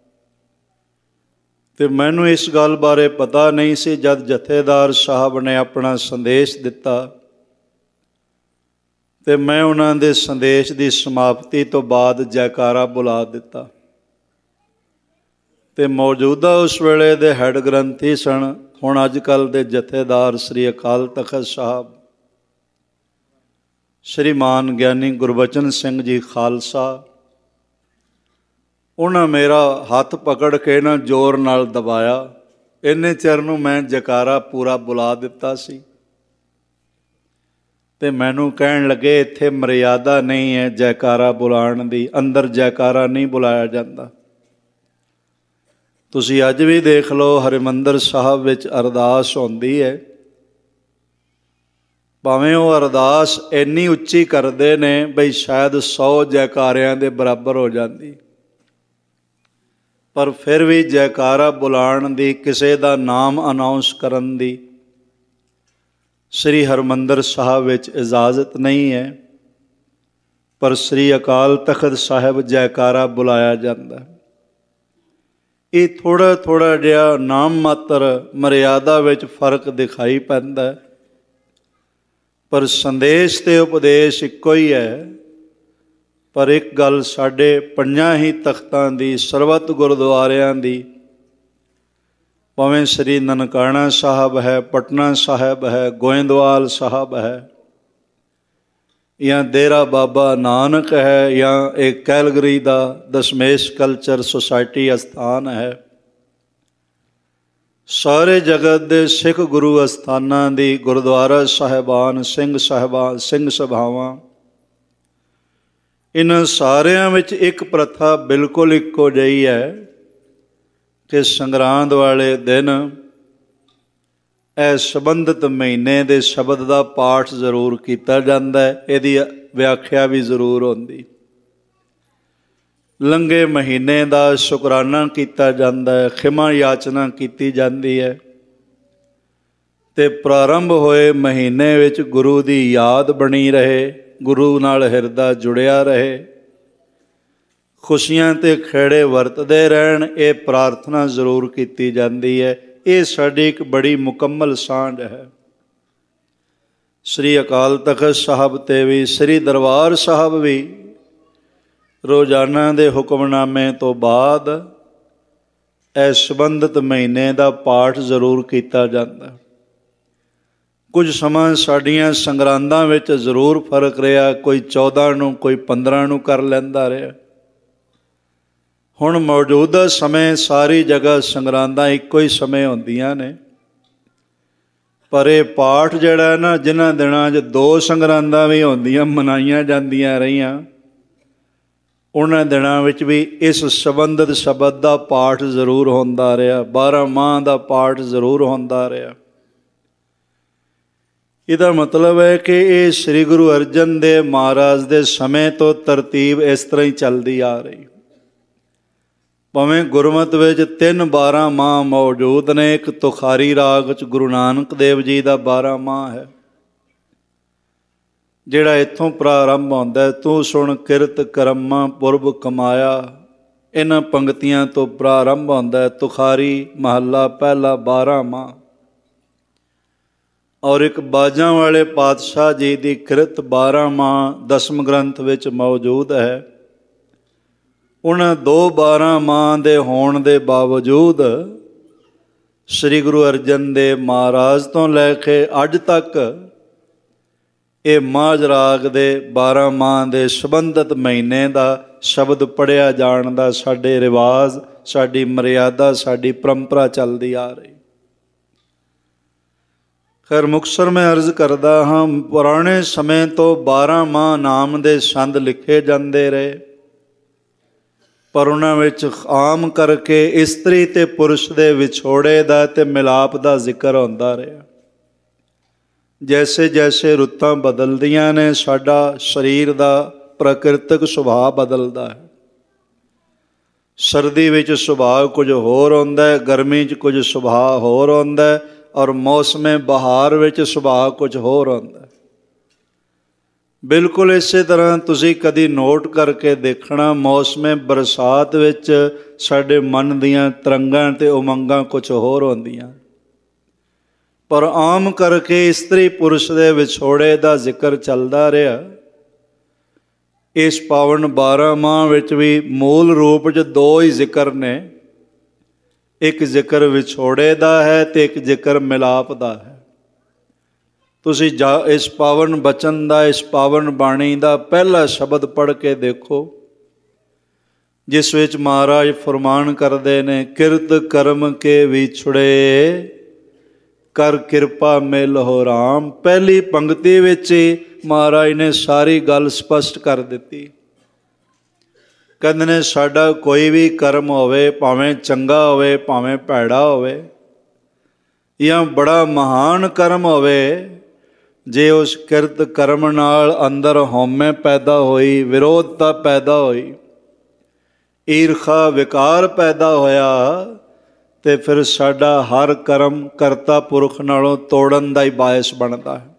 ਅਤੇ ਮੈਨੂੰ ਇਸ ਗੱਲ ਬਾਰੇ ਪਤਾ ਨਹੀਂ ਸੀ। ਜਦ ਜਥੇਦਾਰ ਸਾਹਿਬ ਨੇ ਆਪਣਾ ਸੰਦੇਸ਼ ਦਿੱਤਾ ਅਤੇ ਮੈਂ ਉਹਨਾਂ ਦੇ ਸੰਦੇਸ਼ ਦੀ ਸਮਾਪਤੀ ਤੋਂ ਬਾਅਦ ਜੈਕਾਰਾ ਬੁਲਾ ਦਿੱਤਾ। ਅਤੇ ਮੌਜੂਦਾ ਉਸ ਵੇਲੇ ਦੇ ਹੈੱਡ ਗ੍ਰੰਥੀ ਸਨ, ਹੁਣ ਅੱਜ ਕੱਲ੍ਹ ਦੇ ਜਥੇਦਾਰ ਸ੍ਰੀ ਅਕਾਲ ਤਖਤ ਸਾਹਿਬ ਸ਼੍ਰੀਮਾਨ ਗਿਆਨੀ ਗੁਰਬਚਨ ਸਿੰਘ ਜੀ ਖਾਲਸਾ, ਉਹਨਾਂ ਮੇਰਾ ਹੱਥ ਪਕੜ ਕੇ ਨਾ ਜ਼ੋਰ ਨਾਲ ਦਬਾਇਆ। ਇੰਨੇ ਚਿਰ ਨੂੰ ਮੈਂ ਜੈਕਾਰਾ ਪੂਰਾ ਬੁਲਾ ਦਿੱਤਾ ਸੀ ਅਤੇ ਮੈਨੂੰ ਕਹਿਣ ਲੱਗੇ, ਇੱਥੇ ਮਰਿਆਦਾ ਨਹੀਂ ਹੈ ਜੈਕਾਰਾ ਬੁਲਾਉਣ ਦੀ, ਅੰਦਰ ਜੈਕਾਰਾ ਨਹੀਂ ਬੁਲਾਇਆ ਜਾਂਦਾ। ਤੁਸੀਂ ਅੱਜ ਵੀ ਦੇਖ ਲਓ, ਹਰਿਮੰਦਰ ਸਾਹਿਬ ਵਿੱਚ ਅਰਦਾਸ ਹੁੰਦੀ ਹੈ, ਭਾਵੇਂ ਉਹ ਅਰਦਾਸ ਇੰਨੀ ਉੱਚੀ ਕਰਦੇ ਨੇ ਬਈ ਸ਼ਾਇਦ 100 ਜੈਕਾਰਿਆਂ ਦੇ ਬਰਾਬਰ ਹੋ ਜਾਂਦੀ, ਪਰ ਫਿਰ ਵੀ ਜੈਕਾਰਾ ਬੁਲਾਉਣ ਦੀ, ਕਿਸੇ ਦਾ ਨਾਮ ਅਨਾਊਂਸ ਕਰਨ ਦੀ ਸ੍ਰੀ ਹਰਿਮੰਦਰ ਸਾਹਿਬ ਵਿੱਚ ਇਜਾਜ਼ਤ ਨਹੀਂ ਹੈ। ਪਰ ਸ੍ਰੀ ਅਕਾਲ ਤਖਤ ਸਾਹਿਬ ਜੈਕਾਰਾ ਬੁਲਾਇਆ ਜਾਂਦਾ। ਇਹ ਥੋੜ੍ਹਾ ਜਿਹਾ ਨਾਮ ਮਾਤਰ ਮਰਿਆਦਾ ਵਿੱਚ ਫਰਕ ਦਿਖਾਈ ਪੈਂਦਾ, ਪਰ ਸੰਦੇਸ਼ ਅਤੇ ਉਪਦੇਸ਼ ਇੱਕੋ ਹੀ ਹੈ। ਪਰ ਇੱਕ ਗੱਲ ਸਾਡੇ 5 ਹੀ ਤਖਤਾਂ ਦੀ, ਸਰਬੱਤ ਗੁਰਦੁਆਰਿਆਂ ਦੀ, ਭਾਵੇਂ ਸ੍ਰੀ ਨਨਕਾਣਾ ਸਾਹਿਬ ਹੈ, ਪਟਨਾ ਸਾਹਿਬ ਹੈ, ਗੋਇੰਦਵਾਲ ਸਾਹਿਬ ਹੈ, ਜਾਂ ਡੇਰਾ ਬਾਬਾ ਨਾਨਕ ਹੈ, ਜਾਂ ਇਹ ਕੈਲਗਰੀ ਦਾ ਦਸ਼ਮੇਸ਼ ਕਲਚਰ ਸੁਸਾਇਟੀ ਅਸਥਾਨ ਹੈ, ਸਾਰੇ ਜਗਤ ਦੇ ਸਿੱਖ ਗੁਰੂ ਅਸਥਾਨਾਂ ਦੀ, ਗੁਰਦੁਆਰਾ ਸਾਹਿਬਾਨ, ਸਿੰਘ ਸਾਹਿਬਾਨ, ਸਿੰਘ ਸਭਾਵਾਂ, ਇਹਨਾਂ ਸਾਰਿਆਂ ਵਿੱਚ ਇੱਕ ਪ੍ਰਥਾ ਬਿਲਕੁਲ ਇੱਕੋ ਜਿਹੀ ਹੈ ਕਿ ਸੰਗਰਾਂਦ ਵਾਲੇ ਦਿਨ ਇਹ ਸੰਬੰਧਿਤ ਮਹੀਨੇ ਦੇ ਸ਼ਬਦ ਦਾ ਪਾਠ ਜ਼ਰੂਰ ਕੀਤਾ ਜਾਂਦਾ ਹੈ, ਇਹਦੀ ਵਿਆਖਿਆ ਵੀ ਜ਼ਰੂਰ ਹੁੰਦੀ। ਲੰਘੇ ਮਹੀਨੇ ਦਾ ਸ਼ੁਕਰਾਨਾ ਕੀਤਾ ਜਾਂਦਾ ਹੈ, ਖਿਮਾ ਯਾਚਨਾ ਕੀਤੀ ਜਾਂਦੀ ਹੈ, ਅਤੇ ਪ੍ਰਾਰੰਭ ਹੋਏ ਮਹੀਨੇ ਵਿੱਚ ਗੁਰੂ ਦੀ ਯਾਦ ਬਣੀ ਰਹੇ, ਗੁਰੂ ਨਾਲ ਹਿਰਦਾ ਜੁੜਿਆ ਰਹੇ, ਖੁਸ਼ੀਆਂ ਅਤੇ ਖੇੜੇ ਵਰਤਦੇ ਰਹਿਣ, ਇਹ ਪ੍ਰਾਰਥਨਾ ਜ਼ਰੂਰ ਕੀਤੀ ਜਾਂਦੀ ਹੈ। ਇਹ ਸਾਡੀ ਇੱਕ ਬੜੀ ਮੁਕੰਮਲ ਸਾਂਝ ਹੈ। ਸ੍ਰੀ ਅਕਾਲ ਤਖ਼ਤ ਸਾਹਿਬ 'ਤੇ ਵੀ, ਸ੍ਰੀ ਦਰਬਾਰ ਸਾਹਿਬ ਵੀ ਰੋਜ਼ਾਨਾ ਦੇ ਹੁਕਮਨਾਮੇ ਤੋਂ ਬਾਅਦ ਇਸ ਸੰਬੰਧਿਤ ਮਹੀਨੇ ਦਾ ਪਾਠ ਜ਼ਰੂਰ ਕੀਤਾ ਜਾਂਦਾ। ਕੁਝ ਸਮਾਂ ਸਾਡੀਆਂ ਸੰਗਰਾਂਦਾਂ ਵਿੱਚ ਜ਼ਰੂਰ ਫਰਕ ਰਿਹਾ, ਕੋਈ 14 ਨੂੰ, ਕੋਈ 15 ਨੂੰ ਕਰ ਲੈਂਦਾ ਰਿਹਾ। ਹੁਣ ਮੌਜੂਦਾ ਸਮੇਂ ਸਾਰੀ ਜਗ੍ਹਾ ਸੰਗਰਾਂਦਾਂ ਇੱਕੋ ਹੀ ਸਮੇਂ ਹੁੰਦੀਆਂ ਨੇ, ਪਰ ਇਹ ਪਾਠ ਜਿਹੜਾ ਨਾ, ਜਿਨ੍ਹਾਂ ਦਿਨਾਂ 'ਚ 2 ਸੰਗਰਾਂਦਾਂ ਵੀ ਹੁੰਦੀਆਂ, ਮਨਾਈਆਂ ਜਾਂਦੀਆਂ ਰਹੀਆਂ, ਉਹਨਾਂ ਦਿਨਾਂ ਵਿੱਚ ਵੀ ਇਸ ਸੰਬੰਧਿਤ ਸ਼ਬਦ ਦਾ ਪਾਠ ਜ਼ਰੂਰ ਹੁੰਦਾ ਰਿਹਾ, 12 ਮਾਹ ਦਾ ਪਾਠ ਜ਼ਰੂਰ ਹੁੰਦਾ ਰਿਹਾ। ਇਹਦਾ ਮਤਲਬ ਹੈ ਕਿ ਇਹ ਸ੍ਰੀ ਗੁਰੂ ਅਰਜਨ ਦੇਵ ਮਹਾਰਾਜ ਦੇ ਸਮੇਂ ਤੋਂ ਤਰਤੀਬ ਇਸ ਤਰ੍ਹਾਂ ਹੀ ਚੱਲਦੀ ਆ ਰਹੀ। ਭਾਵੇਂ ਗੁਰਮਤਿ ਵਿੱਚ 3 12 ਮਾਹ ਮੌਜੂਦ ਨੇ। ਇੱਕ ਤੁਖਾਰੀ ਰਾਗ 'ਚ ਗੁਰੂ ਨਾਨਕ ਦੇਵ ਜੀ ਦਾ 12 ਮਾਹ ਹੈ, ਜਿਹੜਾ ਇੱਥੋਂ ਪ੍ਰਾਰੰਭ ਹੁੰਦਾ, ਤੂੰ ਸੁਣ ਕਿਰਤ ਕਰਮਾਂ ਪੁਰਬ ਕਮਾਇਆ। ਇਹਨਾਂ ਪੰਗਤੀਆਂ ਤੋਂ ਪ੍ਰਾਰੰਭ ਹੁੰਦਾ ਤੁਖਾਰੀ ਮਹੱਲਾ ਪਹਿਲਾ 12 ਮਾਹ। ਔਰ ਇੱਕ ਬਾਜਾਂ ਵਾਲੇ ਪਾਤਸ਼ਾਹ ਜੀ ਦੀ ਕਿਰਤ 12 ਮਾਹ ਦਸਮ ਗ੍ਰੰਥ ਵਿੱਚ ਮੌਜੂਦ ਹੈ। ਉਹਨਾਂ 2 12 ਮਾਹ ਦੇ ਹੋਣ ਦੇ ਬਾਵਜੂਦ ਸ੍ਰੀ ਗੁਰੂ ਅਰਜਨ ਦੇਵ ਮਹਾਰਾਜ ਤੋਂ ਲੈ ਕੇ ਅੱਜ ਤੱਕ ਇਹ ਮਾਝ ਰਾਗ ਦੇ 12 ਮਾਹ ਦੇ ਸੰਬੰਧਿਤ ਮਹੀਨੇ ਦਾ ਸ਼ਬਦ ਪੜ੍ਹਿਆ ਜਾਣ ਦਾ ਸਾਡੇ ਰਿਵਾਜ਼, ਸਾਡੀ ਮਰਿਆਦਾ, ਸਾਡੀ ਪਰੰਪਰਾ ਚੱਲਦੀ ਆ ਰਹੀ। ਖੈਰ ਮੁਕਤਸਰ ਮੈਂ ਅਰਜ਼ ਕਰਦਾ ਹਾਂ, ਪੁਰਾਣੇ ਸਮੇਂ ਤੋਂ 12 ਮਾਹ ਨਾਮ ਦੇ ਸੰਦ ਲਿਖੇ ਜਾਂਦੇ ਰਹੇ, ਪਰ ਉਹਨਾਂ ਵਿੱਚ ਆਮ ਕਰਕੇ ਇਸਤਰੀ ਅਤੇ ਪੁਰਸ਼ ਦੇ ਵਿਛੋੜੇ ਦਾ ਅਤੇ ਮਿਲਾਪ ਦਾ ਜ਼ਿਕਰ ਹੁੰਦਾ ਰਿਹਾ। ਜੈਸੇ ਜੈਸੇ ਰੁੱਤਾਂ ਬਦਲਦੀਆਂ ਨੇ, ਸਾਡਾ ਸਰੀਰ ਦਾ ਪ੍ਰਕਿਰਤਕ ਸੁਭਾਅ ਬਦਲਦਾ ਹੈ। ਸਰਦੀ ਵਿੱਚ ਸੁਭਾਅ ਕੁਝ ਹੋਰ ਹੁੰਦਾ ਹੈ, ਗਰਮੀ 'ਚ ਕੁਝ ਸੁਭਾਅ ਹੋਰ ਹੁੰਦਾ ਹੈ, ਔਰ ਮੌਸਮੇ ਬਹਾਰ ਵਿੱਚ ਸੁਭਾਅ ਕੁਝ ਹੋਰ ਹੁੰਦਾ ਹੈ। ਬਿਲਕੁਲ ਇਸੇ ਤਰ੍ਹਾਂ ਤੁਸੀਂ ਕਦੀ ਨੋਟ ਕਰਕੇ ਦੇਖਣਾ, ਮੌਸਮੇ ਬਰਸਾਤ ਵਿੱਚ ਸਾਡੇ ਮਨ ਦੀਆਂ ਤਰੰਗਾਂ ਅਤੇ ਉਮੰਗਾਂ ਕੁਝ ਹੋਰ ਹੁੰਦੀਆਂ, ਪਰ ਆਮ ਕਰਕੇ ਇਸਤਰੀ ਪੁਰਸ਼ ਦੇ ਵਿਛੋੜੇ ਦਾ ਜ਼ਿਕਰ ਚੱਲਦਾ ਰਿਹਾ। ਇਸ ਪਾਵਨ 12 ਮਾਹ ਵਿੱਚ ਵੀ ਮੂਲ ਰੂਪ 'ਚ 2 ਹੀ ਜ਼ਿਕਰ ਨੇ, ਇੱਕ ਜ਼ਿਕਰ ਵਿਛੋੜੇ ਦਾ ਹੈ ਅਤੇ ਇੱਕ ਜ਼ਿਕਰ ਮਿਲਾਪ ਦਾ ਹੈ। ਤੁਸੀਂ ਇਸ ਪਾਵਨ ਬਚਨ ਦਾ, ਇਸ ਪਾਵਨ ਬਾਣੀ ਦਾ ਪਹਿਲਾ ਸ਼ਬਦ ਪੜ੍ਹ ਕੇ ਦੇਖੋ, ਜਿਸ ਵਿੱਚ ਮਹਾਰਾਜ ਫਰਮਾਨ ਕਰਦੇ ਨੇ, ਕਿਰਤ ਕਰਮ ਕੇ ਵਿਛੜੇ ਕਰ ਕਿਰਪਾ ਮਿਲ ਹੋ ਰਾਮ। ਪਹਿਲੀ ਪੰਕਤੀ ਵਿੱਚ ਹੀ ਮਹਾਰਾਜ ਨੇ ਸਾਰੀ ਗੱਲ ਸਪਸ਼ਟ ਕਰ ਦਿੱਤੀ। ਕਹਿੰਦੇ ਨੇ ਸਾਡਾ ਕੋਈ ਵੀ ਕਰਮ ਹੋਵੇ, ਭਾਵੇਂ ਚੰਗਾ ਹੋਵੇ ਭਾਵੇਂ ਭੈੜਾ ਹੋਵੇ, ਜਾਂ ਬੜਾ ਮਹਾਨ ਕਰਮ ਹੋਵੇ, ਜੇ ਉਸ ਕਿਰਤ ਕਰਮ ਨਾਲ ਅੰਦਰ ਹਉਮੈ ਪੈਦਾ ਹੋਈ, ਵਿਰੋਧਤਾ ਪੈਦਾ ਹੋਈ, ਈਰਖਾ ਵਿਕਾਰ ਪੈਦਾ ਹੋਇਆ, ਤੇ ਫਿਰ ਸਾਡਾ ਹਰ ਕਰਮ ਕਰਤਾ ਪੁਰਖ ਨਾਲੋਂ ਤੋੜਨ ਦਾ ਹੀ ਬਾਇਸ ਬਣਦਾ ਹੈ।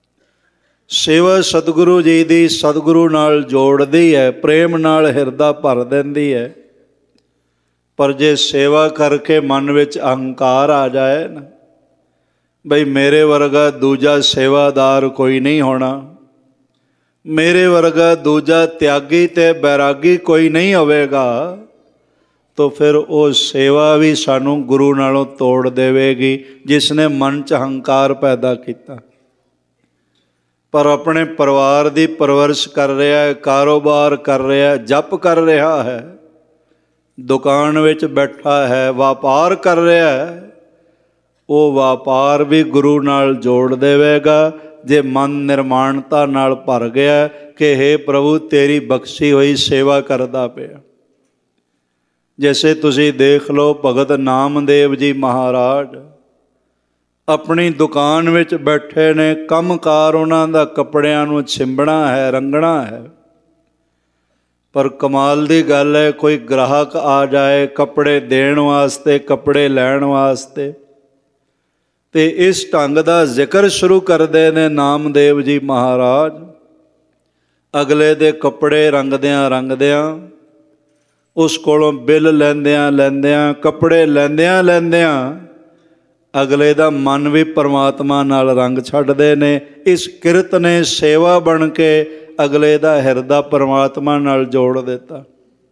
ਸੇਵਾ ਸਤਿਗੁਰੂ ਜੀ ਦੀ ਸਤਿਗੁਰੂ ਨਾਲ ਜੋੜਦੀ ਹੈ, ਪ੍ਰੇਮ ਨਾਲ ਹਿਰਦਾ ਭਰ ਦਿੰਦੀ ਹੈ, ਪਰ ਜੇ ਸੇਵਾ ਕਰਕੇ ਮਨ ਵਿੱਚ ਅਹੰਕਾਰ ਆ ਜਾਏ ਨਾ, ਬਈ ਮੇਰੇ ਵਰਗਾ ਦੂਜਾ ਸੇਵਾਦਾਰ ਕੋਈ ਨਹੀਂ ਹੋਣਾ, ਮੇਰੇ ਵਰਗਾ ਦੂਜਾ ਤਿਆਗੀ ਅਤੇ ਬੈਰਾਗੀ ਕੋਈ ਨਹੀਂ ਹੋਵੇਗਾ, ਤਾਂ ਫਿਰ ਉਹ ਸੇਵਾ ਵੀ ਸਾਨੂੰ ਗੁਰੂ ਨਾਲੋਂ ਤੋੜ ਦੇਵੇਗੀ, ਜਿਸ ਨੇ ਮਨ 'ਚ ਹੰਕਾਰ ਪੈਦਾ ਕੀਤਾ। ਪਰ ਆਪਣੇ ਪਰਿਵਾਰ ਦੀ ਪਰਵਰਿਸ਼ ਕਰ ਰਿਹਾ ਹੈ, ਕਾਰੋਬਾਰ ਕਰ ਰਿਹਾ, ਜਪ ਕਰ ਰਿਹਾ ਹੈ, ਦੁਕਾਨ ਵਿੱਚ ਬੈਠਾ ਹੈ, ਵਪਾਰ ਕਰ ਰਿਹਾ ਹੈ, ਉਹ ਵਪਾਰ ਵੀ ਗੁਰੂ ਨਾਲ ਜੋੜ ਦੇਵੇਗਾ, ਜੇ ਮਨ ਨਿਰਮਾਣਤਾ ਨਾਲ ਭਰ ਗਿਆ ਕਿ ਹੇ ਪ੍ਰਭੂ ਤੇਰੀ ਬਖਸ਼ੀ ਹੋਈ ਸੇਵਾ ਕਰਦਾ ਪਿਆ। ਜੈਸੇ ਤੁਸੀਂ ਦੇਖ ਲਓ, ਭਗਤ ਨਾਮਦੇਵ ਜੀ ਮਹਾਰਾਜ ਆਪਣੀ ਦੁਕਾਨ ਵਿੱਚ ਬੈਠੇ ਨੇ, ਕੰਮਕਾਰ ਉਹਨਾਂ ਦਾ ਕੱਪੜਿਆਂ ਨੂੰ ਛਿੰਬਣਾ ਹੈ, ਰੰਗਣਾ ਹੈ, ਪਰ ਕਮਾਲ ਦੀ ਗੱਲ ਹੈ, ਕੋਈ ਗ੍ਰਾਹਕ ਆ ਜਾਏ ਕੱਪੜੇ ਦੇਣ ਵਾਸਤੇ, ਕੱਪੜੇ ਲੈਣ ਵਾਸਤੇ, ਤੇ ਇਸ ਢੰਗ ਦਾ ਜ਼ਿਕਰ ਸ਼ੁਰੂ ਕਰਦੇ ਨੇ ਨਾਮਦੇਵ ਜੀ ਮਹਾਰਾਜ। ਅਗਲੇ ਦੇ ਕੱਪੜੇ ਰੰਗਦਿਆਂ ਰੰਗਦਿਆਂ, ਉਸ ਕੋਲੋਂ ਬਿੱਲ ਲੈਂਦਿਆਂ ਲੈਂਦਿਆਂ, ਕੱਪੜੇ ਲੈਂਦਿਆਂ ਲੈਂਦਿਆਂ, ਅਗਲੇ ਦਾ ਮਨ ਵੀ ਪਰਮਾਤਮਾ ਨਾਲ ਰੰਗ ਛੱਡਦੇ ਨੇ। ਇਸ ਕਿਰਤ ਨੇ ਸੇਵਾ ਬਣ ਕੇ ਅਗਲੇ ਦਾ ਹਿਰਦਾ ਪਰਮਾਤਮਾ ਨਾਲ ਜੋੜ ਦਿੱਤਾ।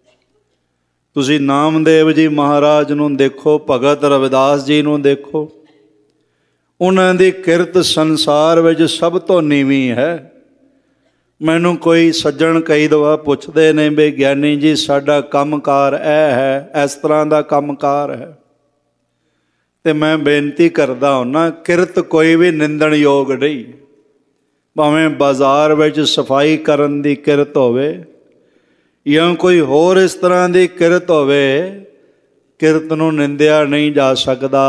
ਤੁਸੀਂ ਨਾਮਦੇਵ ਜੀ ਮਹਾਰਾਜ ਨੂੰ ਦੇਖੋ, ਭਗਤ ਰਵਿਦਾਸ ਜੀ ਨੂੰ ਦੇਖੋ, ਉਹਨਾਂ ਦੀ ਕਿਰਤ ਸੰਸਾਰ ਵਿੱਚ ਸਭ ਤੋਂ ਨੀਵੀਂ ਹੈ। ਮੈਨੂੰ ਕੋਈ ਸੱਜਣ ਕਈ ਦਫਾ ਪੁੱਛਦੇ ਨੇ ਵੀ ਗਿਆਨੀ ਜੀ ਸਾਡਾ ਕੰਮਕਾਰ ਇਹ ਹੈ, ਇਸ ਤਰ੍ਹਾਂ ਦਾ ਕੰਮਕਾਰ ਹੈ, ਅਤੇ ਮੈਂ ਬੇਨਤੀ ਕਰਦਾ ਹੁੰਦਾ ਕਿਰਤ ਕੋਈ ਵੀ ਨਿੰਦਣਯੋਗ ਨਹੀਂ। ਭਾਵੇਂ ਬਾਜ਼ਾਰ ਵਿੱਚ ਸਫਾਈ ਕਰਨ ਦੀ ਕਿਰਤ ਹੋਵੇ ਜਾਂ ਕੋਈ ਹੋਰ ਇਸ ਤਰ੍ਹਾਂ ਦੀ ਕਿਰਤ ਹੋਵੇ, ਕਿਰਤ ਨੂੰ ਨਿੰਦਿਆ ਨਹੀਂ ਜਾ ਸਕਦਾ।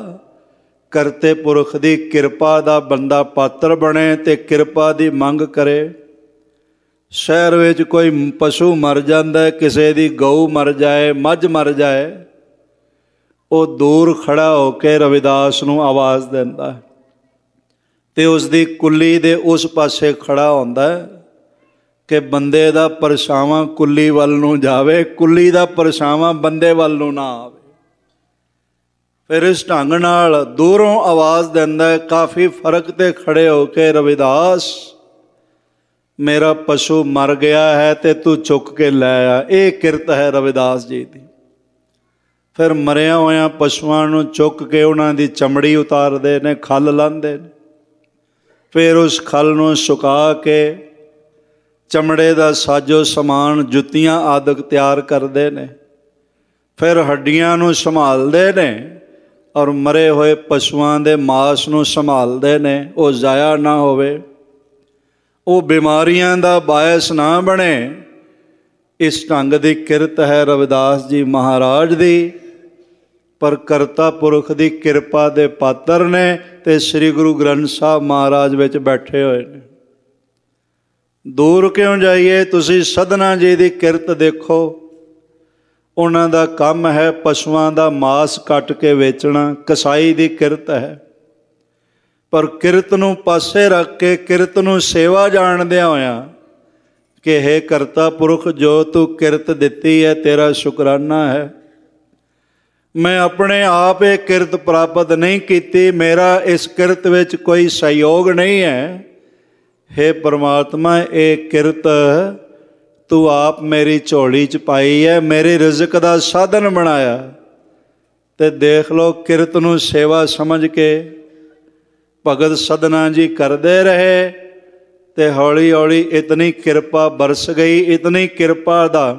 ਕਰਤੇ ਪੁਰਖ ਦੀ ਕਿਰਪਾ ਦਾ ਬੰਦਾ ਪਾਤਰ ਬਣੇ ਅਤੇ ਕਿਰਪਾ ਦੀ ਮੰਗ ਕਰੇ। ਸ਼ਹਿਰ ਵਿੱਚ ਕੋਈ ਪਸ਼ੂ ਮਰ ਜਾਂਦਾ, ਕਿਸੇ ਦੀ ਗਊ ਮਰ ਜਾਏ, ਮੱਝ ਮਰ ਜਾਏ, ਉਹ ਦੂਰ ਖੜ੍ਹਾ ਹੋ ਕੇ ਰਵਿਦਾਸ ਨੂੰ ਆਵਾਜ਼ ਦਿੰਦਾ ਅਤੇ ਉਸ ਦੀ ਕੁੱਲੀ ਦੇ ਉਸ ਪਾਸੇ ਖੜ੍ਹਾ ਹੁੰਦਾ ਕਿ ਬੰਦੇ ਦਾ ਪਰਛਾਵਾਂ ਕੁੱਲੀ ਵੱਲ ਨੂੰ ਜਾਵੇ, ਕੁੱਲੀ ਦਾ ਪਰਛਾਵਾਂ ਬੰਦੇ ਵੱਲ ਨੂੰ ਨਾ ਆਵੇ। ਫਿਰ ਇਸ ਢੰਗ ਨਾਲ ਦੂਰੋਂ ਆਵਾਜ਼ ਦਿੰਦਾ, ਕਾਫੀ ਫਰਕ 'ਤੇ ਖੜ੍ਹੇ ਹੋ ਕੇ, ਰਵਿਦਾਸ ਮੇਰਾ ਪਸ਼ੂ ਮਰ ਗਿਆ ਹੈ ਅਤੇ ਤੂੰ ਚੁੱਕ ਕੇ ਲੈ ਆ। ਇਹ ਕਿਰਤ ਹੈ ਰਵਿਦਾਸ ਜੀ ਦੀ। ਫਿਰ ਮਰਿਆ ਹੋਇਆਂ ਪਸ਼ੂਆਂ ਨੂੰ ਚੁੱਕ ਕੇ ਉਹਨਾਂ ਦੀ ਚਮੜੀ ਉਤਾਰਦੇ ਨੇ, ਖੱਲ ਲਾਹੁੰਦੇ ਨੇ। ਫਿਰ ਉਸ ਖੱਲ ਨੂੰ ਸੁਕਾ ਕੇ ਚਮੜੇ ਦਾ ਸਾਜੋ ਸਮਾਨ, ਜੁੱਤੀਆਂ ਆਦਿਕ ਤਿਆਰ ਕਰਦੇ ਨੇ। ਫਿਰ ਹੱਡੀਆਂ ਨੂੰ ਸੰਭਾਲਦੇ ਨੇ ਔਰ ਮਰੇ ਹੋਏ ਪਸ਼ੂਆਂ ਦੇ ਮਾਸ ਨੂੰ ਸੰਭਾਲਦੇ ਨੇ, ਉਹ ਜ਼ਾਇਆ ਨਾ ਹੋਵੇ, ਉਹ ਬਿਮਾਰੀਆਂ ਦਾ ਬਾਇਸ ਨਾ ਬਣੇ। ਇਸ ਢੰਗ ਦੀ ਕਿਰਤ ਹੈ ਰਵਿਦਾਸ ਜੀ ਮਹਾਰਾਜ ਦੀ। ਪਰ ਕਰਤਾ ਪੁਰਖ ਦੀ ਕਿਰਪਾ ਦੇ ਪਾਤਰ ਨੇ ਅਤੇ ਸ੍ਰੀ ਗੁਰੂ ਗ੍ਰੰਥ ਸਾਹਿਬ ਮਹਾਰਾਜ ਵਿੱਚ ਬੈਠੇ ਹੋਏ ਨੇ। ਦੂਰ ਕਿਉਂ ਜਾਈਏ? ਤੁਸੀਂ ਸਧਨਾ ਜੀ ਦੀ ਕਿਰਤ ਦੇਖੋ। ਉਹਨਾਂ ਦਾ ਕੰਮ ਹੈ ਪਸ਼ੂਆਂ ਦਾ ਮਾਸ ਕੱਟ ਕੇ ਵੇਚਣਾ, ਕਸਾਈ ਦੀ ਕਿਰਤ ਹੈ। ਪਰ ਕਿਰਤ ਨੂੰ ਪਾਸੇ ਰੱਖ ਕੇ ਕਿਰਤ ਨੂੰ ਸੇਵਾ ਜਾਣਦਿਆਂ ਹੋਇਆਂ ਕਿ ਹੇ ਕਰਤਾ ਪੁਰਖ, ਜੋ ਤੂੰ ਕਿਰਤ ਦਿੱਤੀ ਹੈ ਤੇਰਾ ਸ਼ੁਕਰਾਨਾ ਹੈ। ਮੈਂ ਆਪਣੇ ਆਪ ਇਹ ਕਿਰਤ ਪ੍ਰਾਪਤ ਨਹੀਂ ਕੀਤੀ, ਮੇਰਾ ਇਸ ਕਿਰਤ ਵਿੱਚ ਕੋਈ ਸਹਿਯੋਗ ਨਹੀਂ ਹੈ। ਹੇ ਪਰਮਾਤਮਾ, ਇਹ ਕਿਰਤ ਤੂੰ ਆਪ ਮੇਰੀ ਝੋਲੀ 'ਚ ਪਾਈ ਹੈ, ਮੇਰੇ ਰਿਜ਼ਕ ਦਾ ਸਾਧਨ ਬਣਾਇਆ। ਅਤੇ ਦੇਖ ਲਓ, ਕਿਰਤ ਨੂੰ ਸੇਵਾ ਸਮਝ ਕੇ ਭਗਤ ਸਧਨਾ ਜੀ ਕਰਦੇ ਰਹੇ ਅਤੇ ਹੌਲੀ ਹੌਲੀ ਇਤਨੀ ਕਿਰਪਾ ਬਰਸ ਗਈ, ਇਤਨੀ ਕਿਰਪਾ ਦਾ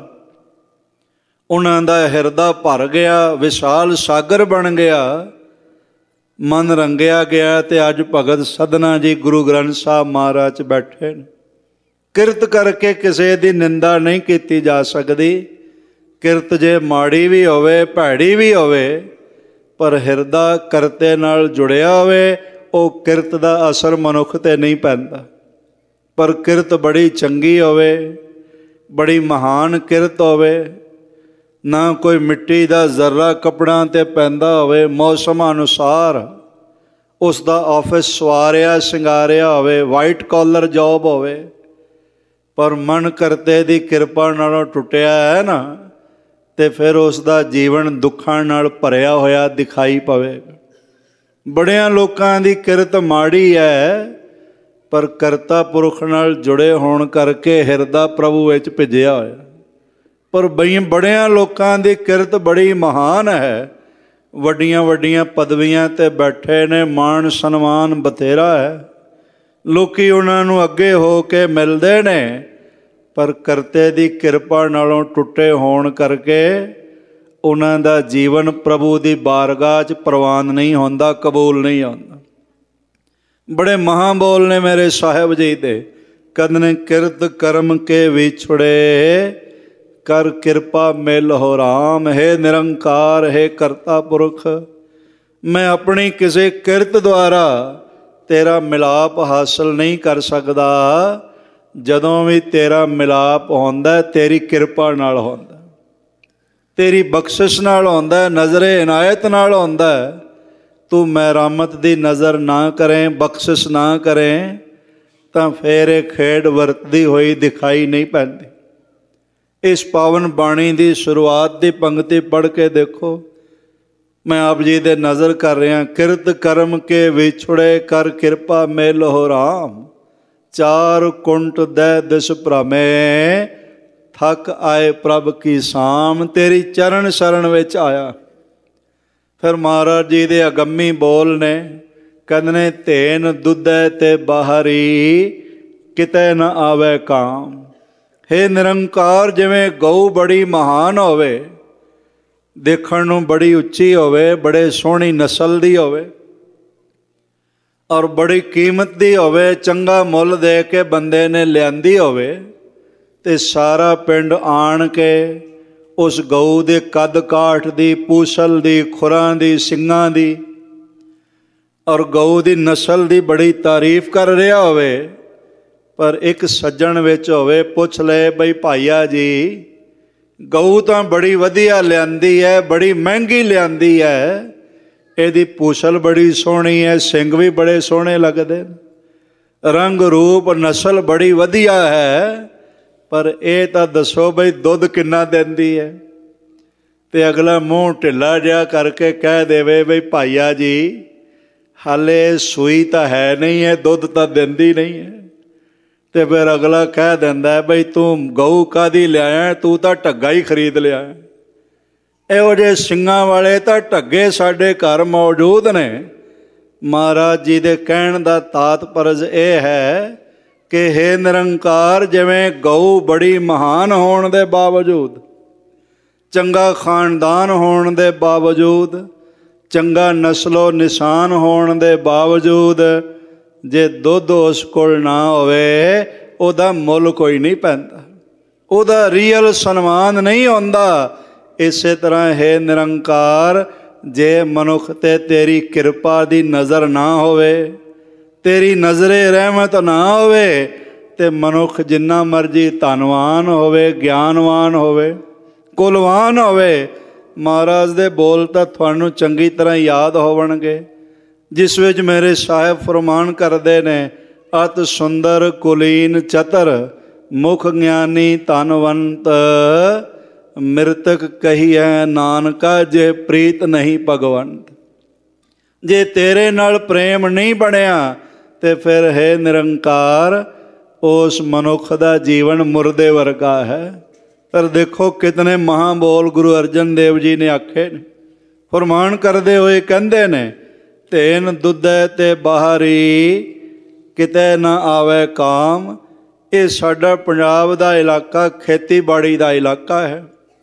ਉਹਨਾਂ ਦਾ ਹਿਰਦਾ ਭਰ ਗਿਆ, ਵਿਸ਼ਾਲ ਸਾਗਰ ਬਣ ਗਿਆ, ਮਨ ਰੰਗਿਆ ਗਿਆ। ਅਤੇ ਅੱਜ ਭਗਤ ਸਧਨਾ ਜੀ ਗੁਰੂ ਗ੍ਰੰਥ ਸਾਹਿਬ ਮਹਾਰਾਜ 'ਚ ਬੈਠੇ ਨੇ। ਕਿਰਤ ਕਰਕੇ ਕਿਸੇ ਦੀ ਨਿੰਦਾ ਨਹੀਂ ਕੀਤੀ ਜਾ ਸਕਦੀ। ਕਿਰਤ ਜੇ ਮਾੜੀ ਵੀ ਹੋਵੇ, ਭੈੜੀ ਵੀ ਹੋਵੇ, ਪਰ ਹਿਰਦਾ ਕਰਤੇ ਨਾਲ ਜੁੜਿਆ ਹੋਵੇ, ਉਹ ਕਿਰਤ ਦਾ ਅਸਰ ਮਨੁੱਖ 'ਤੇ ਨਹੀਂ ਪੈਂਦਾ। ਪਰ ਕਿਰਤ ਬੜੀ ਚੰਗੀ ਹੋਵੇ, ਬੜੀ ਮਹਾਨ ਕਿਰਤ ਹੋਵੇ, ਨਾ ਕੋਈ ਮਿੱਟੀ ਦਾ ਜ਼ਰਰਾ ਕੱਪੜਿਆਂ 'ਤੇ ਪੈਂਦਾ ਹੋਵੇ, ਮੌਸਮ ਅਨੁਸਾਰ ਉਸ ਦਾ ਆਫਿਸ ਸਵਾਰਿਆ ਸ਼ਿੰਗਾਰਿਆ ਹੋਵੇ, ਵਾਈਟ ਕਾਲਰ ਜੋਬ ਹੋਵੇ, ਪਰ ਮਨ ਕਰਤੇ ਦੀ ਕਿਰਪਾ ਨਾਲੋਂ ਟੁੱਟਿਆ ਹੈ ਨਾ, ਅਤੇ ਫਿਰ ਉਸ ਦਾ ਜੀਵਨ ਦੁੱਖਾਂ ਨਾਲ ਭਰਿਆ ਹੋਇਆ ਦਿਖਾਈ ਪਵੇਗਾ। ਬੜਿਆਂ ਲੋਕਾਂ ਦੀ ਕਿਰਤ ਮਾੜੀ ਹੈ, ਪਰ ਕਰਤਾ ਪੁਰਖ ਨਾਲ ਜੁੜੇ ਹੋਣ ਕਰਕੇ ਹਿਰਦਾ ਪ੍ਰਭੂ ਵਿੱਚ ਭਿੱਜਿਆ ਹੋਇਆ। ਪਰ ਬੜਿਆਂ ਲੋਕਾਂ ਦੀ ਕਿਰਤ ਬੜੀ ਮਹਾਨ ਹੈ, ਵੱਡੀਆਂ ਵੱਡੀਆਂ ਪਦਵੀਆਂ 'ਤੇ ਬੈਠੇ ਨੇ, ਮਾਣ ਸਨਮਾਨ ਬਥੇਰਾ ਹੈ, ਲੋਕ ਉਹਨਾਂ ਨੂੰ ਅੱਗੇ ਹੋ ਕੇ ਮਿਲਦੇ ਨੇ, ਪਰ ਕਰਤੇ ਦੀ ਕਿਰਪਾ ਨਾਲੋਂ ਟੁੱਟੇ ਹੋਣ ਕਰਕੇ ਉਹਨਾਂ ਦਾ ਜੀਵਨ ਪ੍ਰਭੂ ਦੀ ਬਾਰਗਾਹ 'ਚ ਪ੍ਰਵਾਨ ਨਹੀਂ ਹੁੰਦਾ, ਕਬੂਲ ਨਹੀਂ ਹੁੰਦਾ। ਬੜੇ ਮਹਾਂਬੋਲ ਨੇ ਮੇਰੇ ਸਾਹਿਬ ਜੀ ਦੇ, ਕਦਨ ਕਿਰਤ ਕਰਮ ਕੇ ਵਿਛੜੇ, ਕਰ ਕਿਰਪਾ ਮਿਲ ਹੋ ਰਾਮ। ਹੈ ਨਿਰੰਕਾਰ, ਹੈ ਕਰਤਾ ਪੁਰਖ, ਮੈਂ ਆਪਣੀ ਕਿਸੇ ਕਿਰਤ ਦੁਆਰਾ ਤੇਰਾ ਮਿਲਾਪ ਹਾਸਲ ਨਹੀਂ ਕਰ ਸਕਦਾ। ਜਦੋਂ ਵੀ ਤੇਰਾ ਮਿਲਾਪ ਹੁੰਦਾ, ਤੇਰੀ ਕਿਰਪਾ ਨਾਲ ਹੁੰਦਾ, ਤੇਰੀ ਬਖਸ਼ਿਸ਼ ਨਾਲ ਹੁੰਦਾ, ਨਜ਼ਰੇ ਇਨਾਇਤ ਨਾਲ ਹੁੰਦਾ। ਤੂੰ ਮੈਰਾਮਤ ਦੀ ਨਜ਼ਰ ਨਾ ਕਰੇ, ਬਖਸ਼ਿਸ਼ ਨਾ ਕਰੇ, ਤਾਂ ਫਿਰ ਇਹ ਖੇਡ ਵਰਤਦੀ ਹੋਈ ਦਿਖਾਈ ਨਹੀਂ ਪੈਂਦੀ। ਇਸ ਪਾਵਨ ਬਾਣੀ ਦੀ ਸ਼ੁਰੂਆਤ ਦੀ ਪੰਗਤੀ ਪੜ੍ਹ ਕੇ ਦੇਖੋ, मैं आप जी दे नज़र कर रहा, किरत कर्म के विछुड़े कर कृपा मेलो राम, चार कुंट दै दिस भ्रमे थक आए प्रभ की साम। तेरी चरण शरण विच आया। फिर महाराज जी दे अगम्मी बोल ने, कहंदे ने धेन दुधै ते बाहरी किते न आवे काम। हे निरंकार, जिवें गऊ बड़ी महान होवे, देखण नूं बड़ी उच्ची होवे, बड़े सोहनी नस्ल दी होवे और बड़ी कीमत दी होवे, चंगा मुੱਲ दे के बंदे ने लियांदी होवे ते सारा पिंड आण के उस गऊ दे कद काठ दी, पूसल दी, खुरां दी, सिंगां दी और गऊ दी नस्ल दी बड़ी तारीफ कर रहा होवे, पर एक सज्जण विच होवे, पुछ ले बई भाईया जी गऊ तो बड़ी वधिया लियांदी है, बड़ी महंगी लियांदी है, ਇਹਦੀ पूसल बड़ी सोहनी है, सिंग भी बड़े सोहने लगदे, रंग रूप नस्ल बड़ी वधिया है, पर ਇਹ ਤਾਂ दसो बई दुध किन्ना दिंदी है। ते अगला मूँह ढिला जिहा करके कह देवे बई भाईया जी हाले सूई तो है नहीं है, दुध तो दिंदी नहीं है। तो फिर अगला कह दिंदा है बई तू गऊ कादी लिया, तू तो ढग्गा ही खरीद लिया। ਇਹੋ ਜਿਹੇ ਸਿੰਘਾਂ वाले तो ढग्गे साडे घर मौजूद ने। महाराज जी दे कहण दा तात्पर्य यह है कि हे निरंकार, जिवें गऊ बड़ी महान होण दे बावजूद, चंगा खानदान होण दे बावजूद, चंगा नस्लो निशान होण दे बावजूद जे दुध उस कोल ना होवे, उहदा मुੱਲ कोई नहीं पैंदा, उहदा रीयल सन्मान नहीं होंदा। इसे तरह हे निरंकार, जे मनुख ते तेरी किरपा दी नज़र ना होवे, तेरी नज़रे रहमत ना होवे, ते मनुख जिन्ना मर्जी धनवान होवे, ज्ञानवान होवे, कुलवान होवे, महाराज दे बोल तां तुहानूं चंगी तरह याद होवणगे, जिस विच मेरे साहिब फरमान करदे ने, अत सुंदर कुलीन चतर मुख ज्ञानी धनवंत, मृतक कहिए नानका जे प्रीत नहीं भगवंत। जे तेरे नाल प्रेम नहीं बनिया तो फिर हे निरंकार उस मनुख का जीवन मुर्दे वर्गा है। पर देखो कितने महाबोल गुरु अर्जन देव जी ने आखे ने, फरमान करते हुए कहते ने, धेन दुधै ते बाहरी किते न आवे काम। ये साडा पंजाब दा इलाका खेतीबाड़ी दा इलाका है।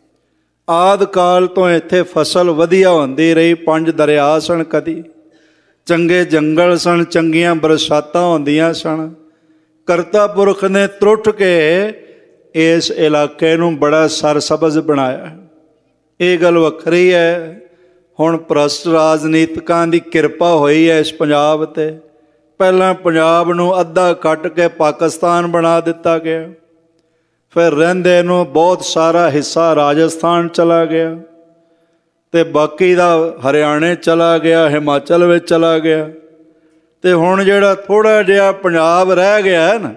आदि काल तो इत्थे फसल वधिया होंदी रही, 5 दरिया सन, कदी चंगे जंगल सन, चंगियां बरसातां होंदियां सन। करता पुरख ने त्रुट के इस इलाके नूं बड़ा सरसबज बनाया। ये गल वखरी है, हुण भ्रष्ट राजनीतिकां दी किरपा होई है इस पंजाब ते। पहलां पंजाब नूं अद्धा कट के पाकिस्तान बना दिता गया, फिर रहिंदे नूं बहुत सारा हिस्सा राजस्थान चला गया, ते बाकी दा हरियाणे चला गया, हिमाचल में चला गया, ते हुण जिहड़ा थोड़ा जिहा पंजाब रह गया है ना,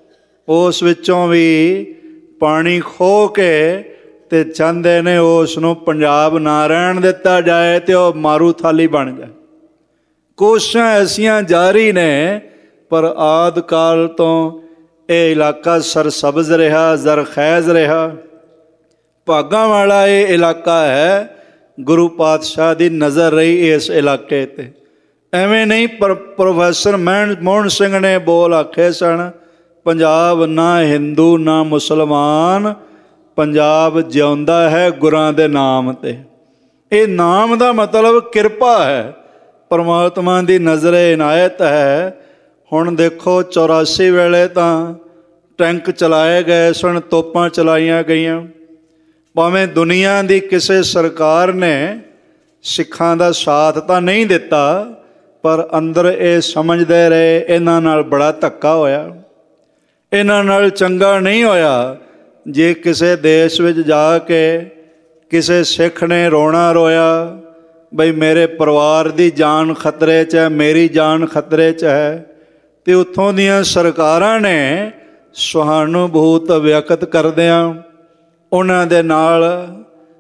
उस विचों भी पानी खो के ते चाहते ने उस नूं पंजाब ना रहन दिता जाए ते वह मारू थाली बन जाए। कोशिशां ऐसियां जारी ने, पर आदि काल तो ये इलाका सरसब्ज रहा, जरखैज रहा, भागां वाला ये इलाका है। गुरु पातशाह की नज़र रही इस इलाके ते। एवें नहीं, पर प्रोफैसर मोहन सिंह ने बोल आखे सन, पंजाब ना हिंदू ना मुसलमान, पंजाब जिउंदा है गुरां दे नाम ते। ये नाम का मतलब किरपा है, परमात्मा की नज़रे इनायत है। हुण देखो 84 वेले तां टैंक चलाए गए सन, तोपां चलाइयां गईयां, भावें दुनिया की किसी सरकार ने सिखां दा साथ तो नहीं दिता, पर अंदर ये समझते रहे इन्हां नाल बड़ा धक्का होया, इन्हां नाल चंगा नहीं होया। जे किसी देश विच जाके किसी सिख ने रोना रोया बई मेरे परिवार की जान खतरे च है, मेरी जान खतरे च है, तो उत्थों दियां सरकारां ने सहानुभूत व्यक्त करदिआं उन्हां दे नाल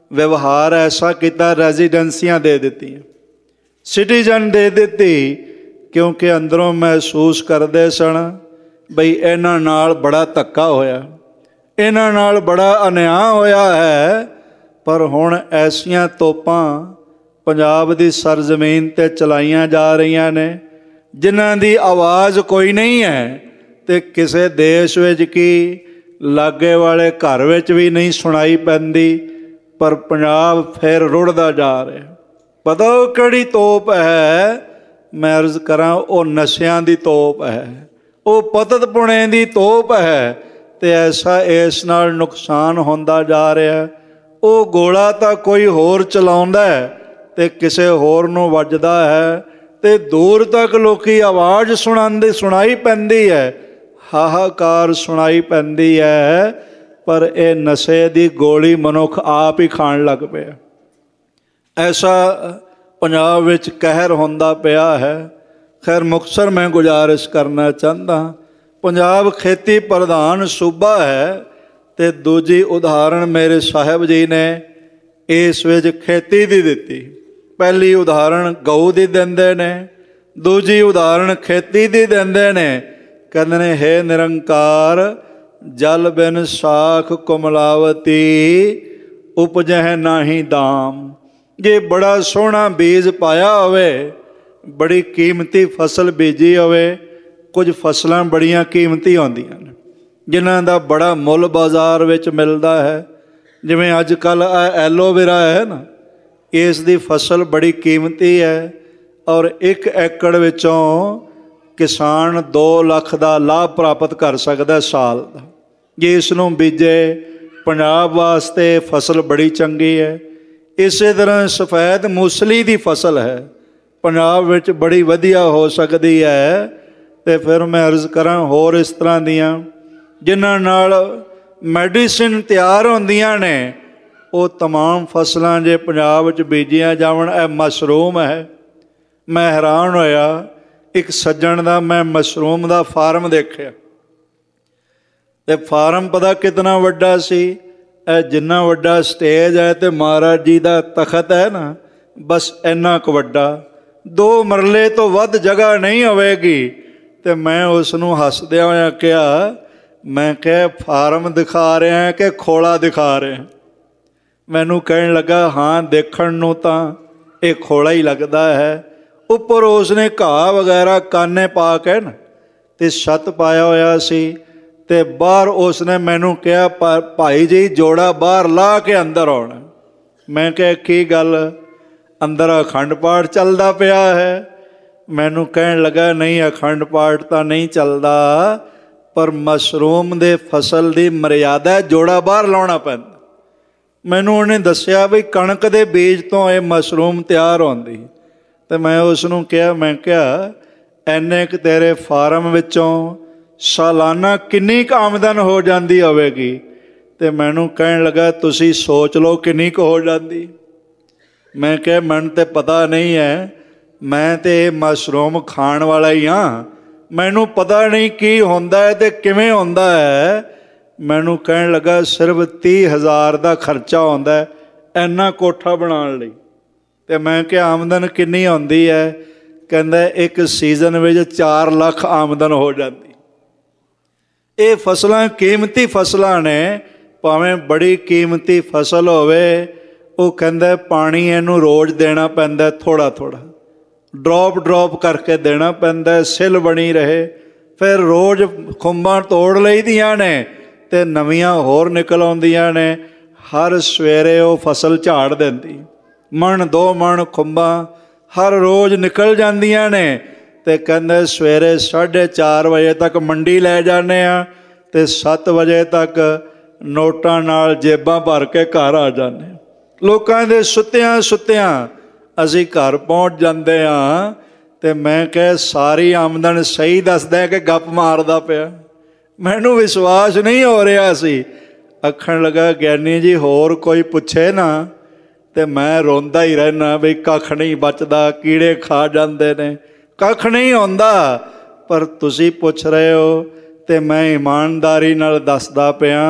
ਵਿਵਹਾਰ ਐਸਾ ਕੀਤਾ, ਰੈਜ਼ੀਡੈਂਸੀਆਂ ਦੇ ਦਿੱਤੀਆਂ, ਸਿਟੀਜ਼ਨ ਦੇ ਦਿੱਤੀ, ਕਿਉਂਕਿ ਅੰਦਰੋਂ ਮਹਿਸੂਸ ਕਰਦੇ ਸਨ ਬਈ ਇਹਨਾਂ ਨਾਲ ਬੜਾ ਧੱਕਾ ਹੋਇਆ, ਇਹਨਾਂ ਨਾਲ ਬੜਾ ਅਨਿਆਂ ਹੋਇਆ ਹੈ। ਪਰ ਹੁਣ ਐਸੀਆਂ ਤੋਪਾਂ ਪੰਜਾਬ ਦੀ ਸਰਜ਼ਮੀਨ 'ਤੇ ਚਲਾਈਆਂ ਜਾ ਰਹੀਆਂ ਨੇ ਜਿਨ੍ਹਾਂ ਦੀ ਆਵਾਜ਼ ਕੋਈ ਨਹੀਂ ਹੈ, ਅਤੇ ਕਿਸੇ ਦੇਸ਼ ਵਿੱਚ ਕੀ ਲਾਗੇ ਵਾਲੇ ਘਰ ਵਿੱਚ ਵੀ ਨਹੀਂ ਸੁਣਾਈ ਪੈਂਦੀ। ਪਰ ਪੰਜਾਬ ਫਿਰ ਰੁੜਦਾ ਜਾ ਰਿਹਾ। ਪਤਾ ਉਹ ਕਿਹੜੀ ਤੋਪ ਹੈ? ਮੈਂ ਅਰਜ਼ ਕਰਾਂ, ਉਹ ਨਸ਼ਿਆਂ ਦੀ ਤੋਪ ਹੈ, ਉਹ ਪਤਤ ਪੁਣੇ ਦੀ ਤੋਪ ਹੈ। ਅਤੇ ਐਸਾ ਇਸ ਨਾਲ ਨੁਕਸਾਨ ਹੁੰਦਾ ਜਾ ਰਿਹਾ। ਉਹ ਗੋਲਾ ਤਾਂ ਕੋਈ ਹੋਰ ਚਲਾਉਂਦਾ ਅਤੇ ਕਿਸੇ ਹੋਰ ਨੂੰ ਵੱਜਦਾ ਹੈ, ਅਤੇ ਦੂਰ ਤੱਕ ਲੋਕੀ ਆਵਾਜ਼ ਸੁਣਾਈ ਪੈਂਦੀ ਹੈ, ਹਾਹਾਕਾਰ ਸੁਣਾਈ ਪੈਂਦੀ ਹੈ। ਪਰ ਇਹ ਨਸ਼ੇ ਦੀ ਗੋਲੀ ਮਨੁੱਖ ਆਪ ਹੀ ਖਾਣ ਲੱਗ ਪਿਆ। ਐਸਾ ਪੰਜਾਬ ਵਿੱਚ ਕਹਿਰ ਹੁੰਦਾ ਪਿਆ ਹੈ। ਖੈਰ, ਮੁਕਤਸਰ ਮੈਂ ਗੁਜ਼ਾਰਿਸ਼ ਕਰਨਾ ਚਾਹੁੰਦਾ, ਪੰਜਾਬ ਖੇਤੀ ਪ੍ਰਧਾਨ ਸੂਬਾ ਹੈ, ਅਤੇ ਦੂਜੀ ਉਦਾਹਰਣ ਮੇਰੇ ਸਾਹਿਬ ਜੀ ਨੇ ਇਸ ਵਿੱਚ ਖੇਤੀ ਦੀ ਦਿੱਤੀ। ਪਹਿਲੀ ਉਦਾਹਰਣ ਗਊ ਦੀ ਦਿੰਦੇ ਨੇ, ਦੂਜੀ ਉਦਾਹਰਣ ਖੇਤੀ ਦੀ ਦਿੰਦੇ ਨੇ। ਕਹਿੰਦੇ ਨੇ, ਹੇ ਨਿਰੰਕਾਰ ਜਲ ਬਿਨ ਸਾਖ ਕੁਮਲਾਵਤੀ ਉਪਜਹਿ ਨਾਹੀ ਦਾਮ। ਜੇ ਬੜਾ ਸੋਹਣਾ ਬੀਜ ਪਾਇਆ ਹੋਵੇ, ਬੜੀ ਕੀਮਤੀ ਫਸਲ ਬੀਜੀ ਹੋਵੇ, ਕੁਝ ਫਸਲਾਂ ਬੜੀਆਂ ਕੀਮਤੀ ਹੁੰਦੀਆਂ ਨੇ ਜਿਨ੍ਹਾਂ ਦਾ ਬੜਾ ਮੁੱਲ ਬਾਜ਼ਾਰ ਵਿੱਚ ਮਿਲਦਾ ਹੈ। ਜਿਵੇਂ ਅੱਜ ਕੱਲ੍ਹ ਐਲੋਵੇਰਾ ਹੈ ਨਾ, ਇਸ ਦੀ ਫਸਲ ਬੜੀ ਕੀਮਤੀ ਹੈ, ਔਰ 1 ਏਕੜ ਵਿੱਚੋਂ ਕਿਸਾਨ 2 ਲੱਖ ਦਾ ਲਾਭ ਪ੍ਰਾਪਤ ਕਰ ਸਕਦਾ ਸਾਲ ਦਾ, ਜੇ ਇਸ ਨੂੰ ਬੀਜੇ। ਪੰਜਾਬ ਵਾਸਤੇ ਫਸਲ ਬੜੀ ਚੰਗੀ ਹੈ। ਇਸੇ ਤਰ੍ਹਾਂ ਸਫੈਦ ਮੂਸਲੀ ਦੀ ਫਸਲ ਹੈ, ਪੰਜਾਬ ਵਿੱਚ ਬੜੀ ਵਧੀਆ ਹੋ ਸਕਦੀ ਹੈ। ਅਤੇ ਫਿਰ ਮੈਂ ਅਰਜ਼ ਕਰਾਂ, ਹੋਰ ਇਸ ਤਰ੍ਹਾਂ ਦੀਆਂ ਜਿਨ੍ਹਾਂ ਨਾਲ ਮੈਡੀਸਿਨ ਤਿਆਰ ਹੁੰਦੀਆਂ ਨੇ, ਉਹ ਤਮਾਮ ਫਸਲਾਂ ਜੇ ਪੰਜਾਬ ਵਿੱਚ ਬੀਜੀਆਂ ਜਾਵਣ। ਇਹ ਮਸ਼ਰੂਮ ਹੈ। ਮੈਂ ਹੈਰਾਨ ਹੋਇਆ, ਇੱਕ ਸੱਜਣ ਦਾ ਮੈਂ ਮਸ਼ਰੂਮ ਦਾ ਫਾਰਮ ਦੇਖਿਆ, ਅਤੇ ਫਾਰਮ ਪਤਾ ਕਿਤਨਾ ਵੱਡਾ ਸੀ? ਇਹ ਜਿੰਨਾ ਵੱਡਾ ਸਟੇਜ ਹੈ ਅਤੇ ਮਹਾਰਾਜ ਜੀ ਦਾ ਤਖਤ ਹੈ ਨਾ, ਬਸ ਇੰਨਾ ਕੁ ਵੱਡਾ, 2 ਮਰਲੇ ਤੋਂ ਵੱਧ ਜਗ੍ਹਾ ਨਹੀਂ ਹੋਵੇਗੀ। ਅਤੇ ਮੈਂ ਉਸ ਨੂੰ ਹੱਸਦਿਆਂ ਹੋਇਆਂ ਕਿਹਾ, ਮੈਂ ਕਿਹਾ ਫਾਰਮ ਦਿਖਾ ਰਿਹਾ ਕਿ ਖੋਲਾ ਦਿਖਾ ਰਿਹਾ? ਮੈਨੂੰ ਕਹਿਣ ਲੱਗਾ, ਹਾਂ ਦੇਖਣ ਨੂੰ ਤਾਂ ਇਹ ਖੋਲਾ ਹੀ ਲੱਗਦਾ ਹੈ। ਉੱਪਰ ਉਸਨੇ ਘਾਹ ਵਗੈਰਾ ਕਾਨੇ ਪਾ ਕੇ ਨਾ ਅਤੇ ਛੱਤ ਪਾਇਆ ਹੋਇਆ ਸੀ, ਅਤੇ ਬਾਹਰ ਉਸਨੇ ਮੈਨੂੰ ਕਿਹਾ, ਭਾਈ ਜੀ ਜੋੜਾ ਬਾਹਰ ਲਾ ਕੇ ਅੰਦਰ ਆਉਣਾ। ਮੈਂ ਕਿਹਾ ਕੀ ਗੱਲ? ਅੰਦਰ ਅਖੰਡ ਪਾਠ ਚੱਲਦਾ ਪਿਆ ਹੈ। ਮੈਨੂੰ ਕਹਿਣ ਲੱਗਾ, ਨਹੀਂ ਅਖੰਡ ਪਾਠ ਤਾਂ ਨਹੀਂ ਚੱਲਦਾ, ਪਰ ਮਸ਼ਰੂਮ ਦੇ ਫਸਲ ਦੀ ਮਰਿਆਦਾ ਜੋੜਾ ਬਾਹਰ ਲਾਉਣਾ ਪੈਂਦਾ। ਮੈਨੂੰ ਉਹਨੇ ਦੱਸਿਆ ਵੀ ਕਣਕ ਦੇ ਬੀਜ ਤੋਂ ਇਹ ਮਸ਼ਰੂਮ ਤਿਆਰ ਹੁੰਦੀ। ਅਤੇ ਮੈਂ ਉਸ ਨੂੰ ਕਿਹਾ, ਮੈਂ ਕਿਹਾ ਇੰਨੇ ਕੁ ਤੇਰੇ ਫਾਰਮ ਵਿੱਚੋਂ ਸਾਲਾਨਾ ਕਿੰਨੀ ਕੁ ਆਮਦਨ ਹੋ ਜਾਂਦੀ ਹੋਵੇਗੀ? ਅਤੇ ਮੈਨੂੰ ਕਹਿਣ ਲੱਗਾ, ਤੁਸੀਂ ਸੋਚ ਲਓ ਕਿੰਨੀ ਕੁ ਹੋ ਜਾਂਦੀ। ਮੈਂ ਕਿਹਾ ਮੈਨੂੰ ਤਾਂ ਪਤਾ ਨਹੀਂ ਹੈ, ਮੈਂ ਤਾਂ ਇਹ ਮਸ਼ਰੂਮ ਖਾਣ ਵਾਲਾ ਹੀ ਹਾਂ, ਮੈਨੂੰ ਪਤਾ ਨਹੀਂ ਕੀ ਹੁੰਦਾ ਹੈ ਅਤੇ ਕਿਵੇਂ ਹੁੰਦਾ ਹੈ। ਮੈਨੂੰ ਕਹਿਣ ਲੱਗਾ, ਸਿਰਫ 30,000 ਦਾ ਖਰਚਾ ਆਉਂਦਾ ਇੰਨਾ ਕੋਠਾ ਬਣਾਉਣ ਲਈ। ਅਤੇ ਮੈਂ ਕਿਹਾ ਆਮਦਨ ਕਿੰਨੀ ਆਉਂਦੀ ਹੈ? ਕਹਿੰਦਾ ਇੱਕ ਸੀਜ਼ਨ ਵਿੱਚ 4 ਲੱਖ ਆਮਦਨ ਹੋ ਜਾਂਦੀ। ਇਹ ਫਸਲਾਂ ਕੀਮਤੀ ਫਸਲਾਂ ਨੇ, ਭਾਵੇਂ ਬੜੀ ਕੀਮਤੀ ਫਸਲ ਹੋਵੇ, ਉਹ ਕਹਿੰਦਾ ਪਾਣੀ ਇਹਨੂੰ ਰੋਜ਼ ਦੇਣਾ ਪੈਂਦਾ, ਥੋੜ੍ਹਾ ਥੋੜ੍ਹਾ ਡਰੋਪ ਕਰਕੇ ਦੇਣਾ ਪੈਂਦਾ, ਸਿੱਲ ਬਣੀ ਰਹੇ। ਫਿਰ ਰੋਜ਼ ਖੁੰਬਾਂ ਤੋੜ ਲਈਦੀਆਂ ਨੇ ਅਤੇ ਨਵੀਆਂ ਹੋਰ ਨਿਕਲ ਆਉਂਦੀਆਂ ਨੇ। ਹਰ ਸਵੇਰੇ ਉਹ ਫਸਲ ਝਾੜ ਦਿੰਦੀ, 1-2 ਮਣ ਖੁੰਬਾਂ ਹਰ ਰੋਜ਼ ਨਿਕਲ ਜਾਂਦੀਆਂ ਨੇ। ਅਤੇ ਕਹਿੰਦੇ ਸਵੇਰੇ 4:30 ਵਜੇ ਤੱਕ ਮੰਡੀ ਲੈ ਜਾਂਦੇ ਹਾਂ, ਅਤੇ 7 ਵਜੇ ਤੱਕ ਨੋਟਾਂ ਨਾਲ ਜੇਬਾਂ ਭਰ ਕੇ ਘਰ ਆ ਜਾਂਦੇ। ਲੋਕਾਂ ਦੇ ਸੁੱਤਿਆਂ ਅਸੀਂ ਘਰ ਪਹੁੰਚ ਜਾਂਦੇ ਹਾਂ। ਅਤੇ ਮੈਂ ਕਿਹਾ ਸਾਰੀ ਆਮਦਨ ਸਹੀ ਦੱਸਦਾ ਕਿ ਗੱਪ ਮਾਰਦਾ ਪਿਆ? ਮੈਨੂੰ ਵਿਸ਼ਵਾਸ ਨਹੀਂ ਹੋ ਰਿਹਾ ਸੀ। ਆਖਣ ਲੱਗਾ, ਗਿਆਨੀ ਜੀ ਹੋਰ ਕੋਈ ਪੁੱਛੇ ਨਾ ਅਤੇ ਮੈਂ ਰੋਂਦਾ ਹੀ ਰਹਿਣਾ ਵੀ ਕੱਖ ਨਹੀਂ ਬਚਦਾ, ਕੀੜੇ ਖਾ ਜਾਂਦੇ ਨੇ, ਕੱਖ ਨਹੀਂ ਹੁੰਦਾ। ਪਰ ਤੁਸੀਂ ਪੁੱਛ ਰਹੇ ਹੋ ਅਤੇ ਮੈਂ ਇਮਾਨਦਾਰੀ ਨਾਲ ਦੱਸਦਾ ਪਿਆ,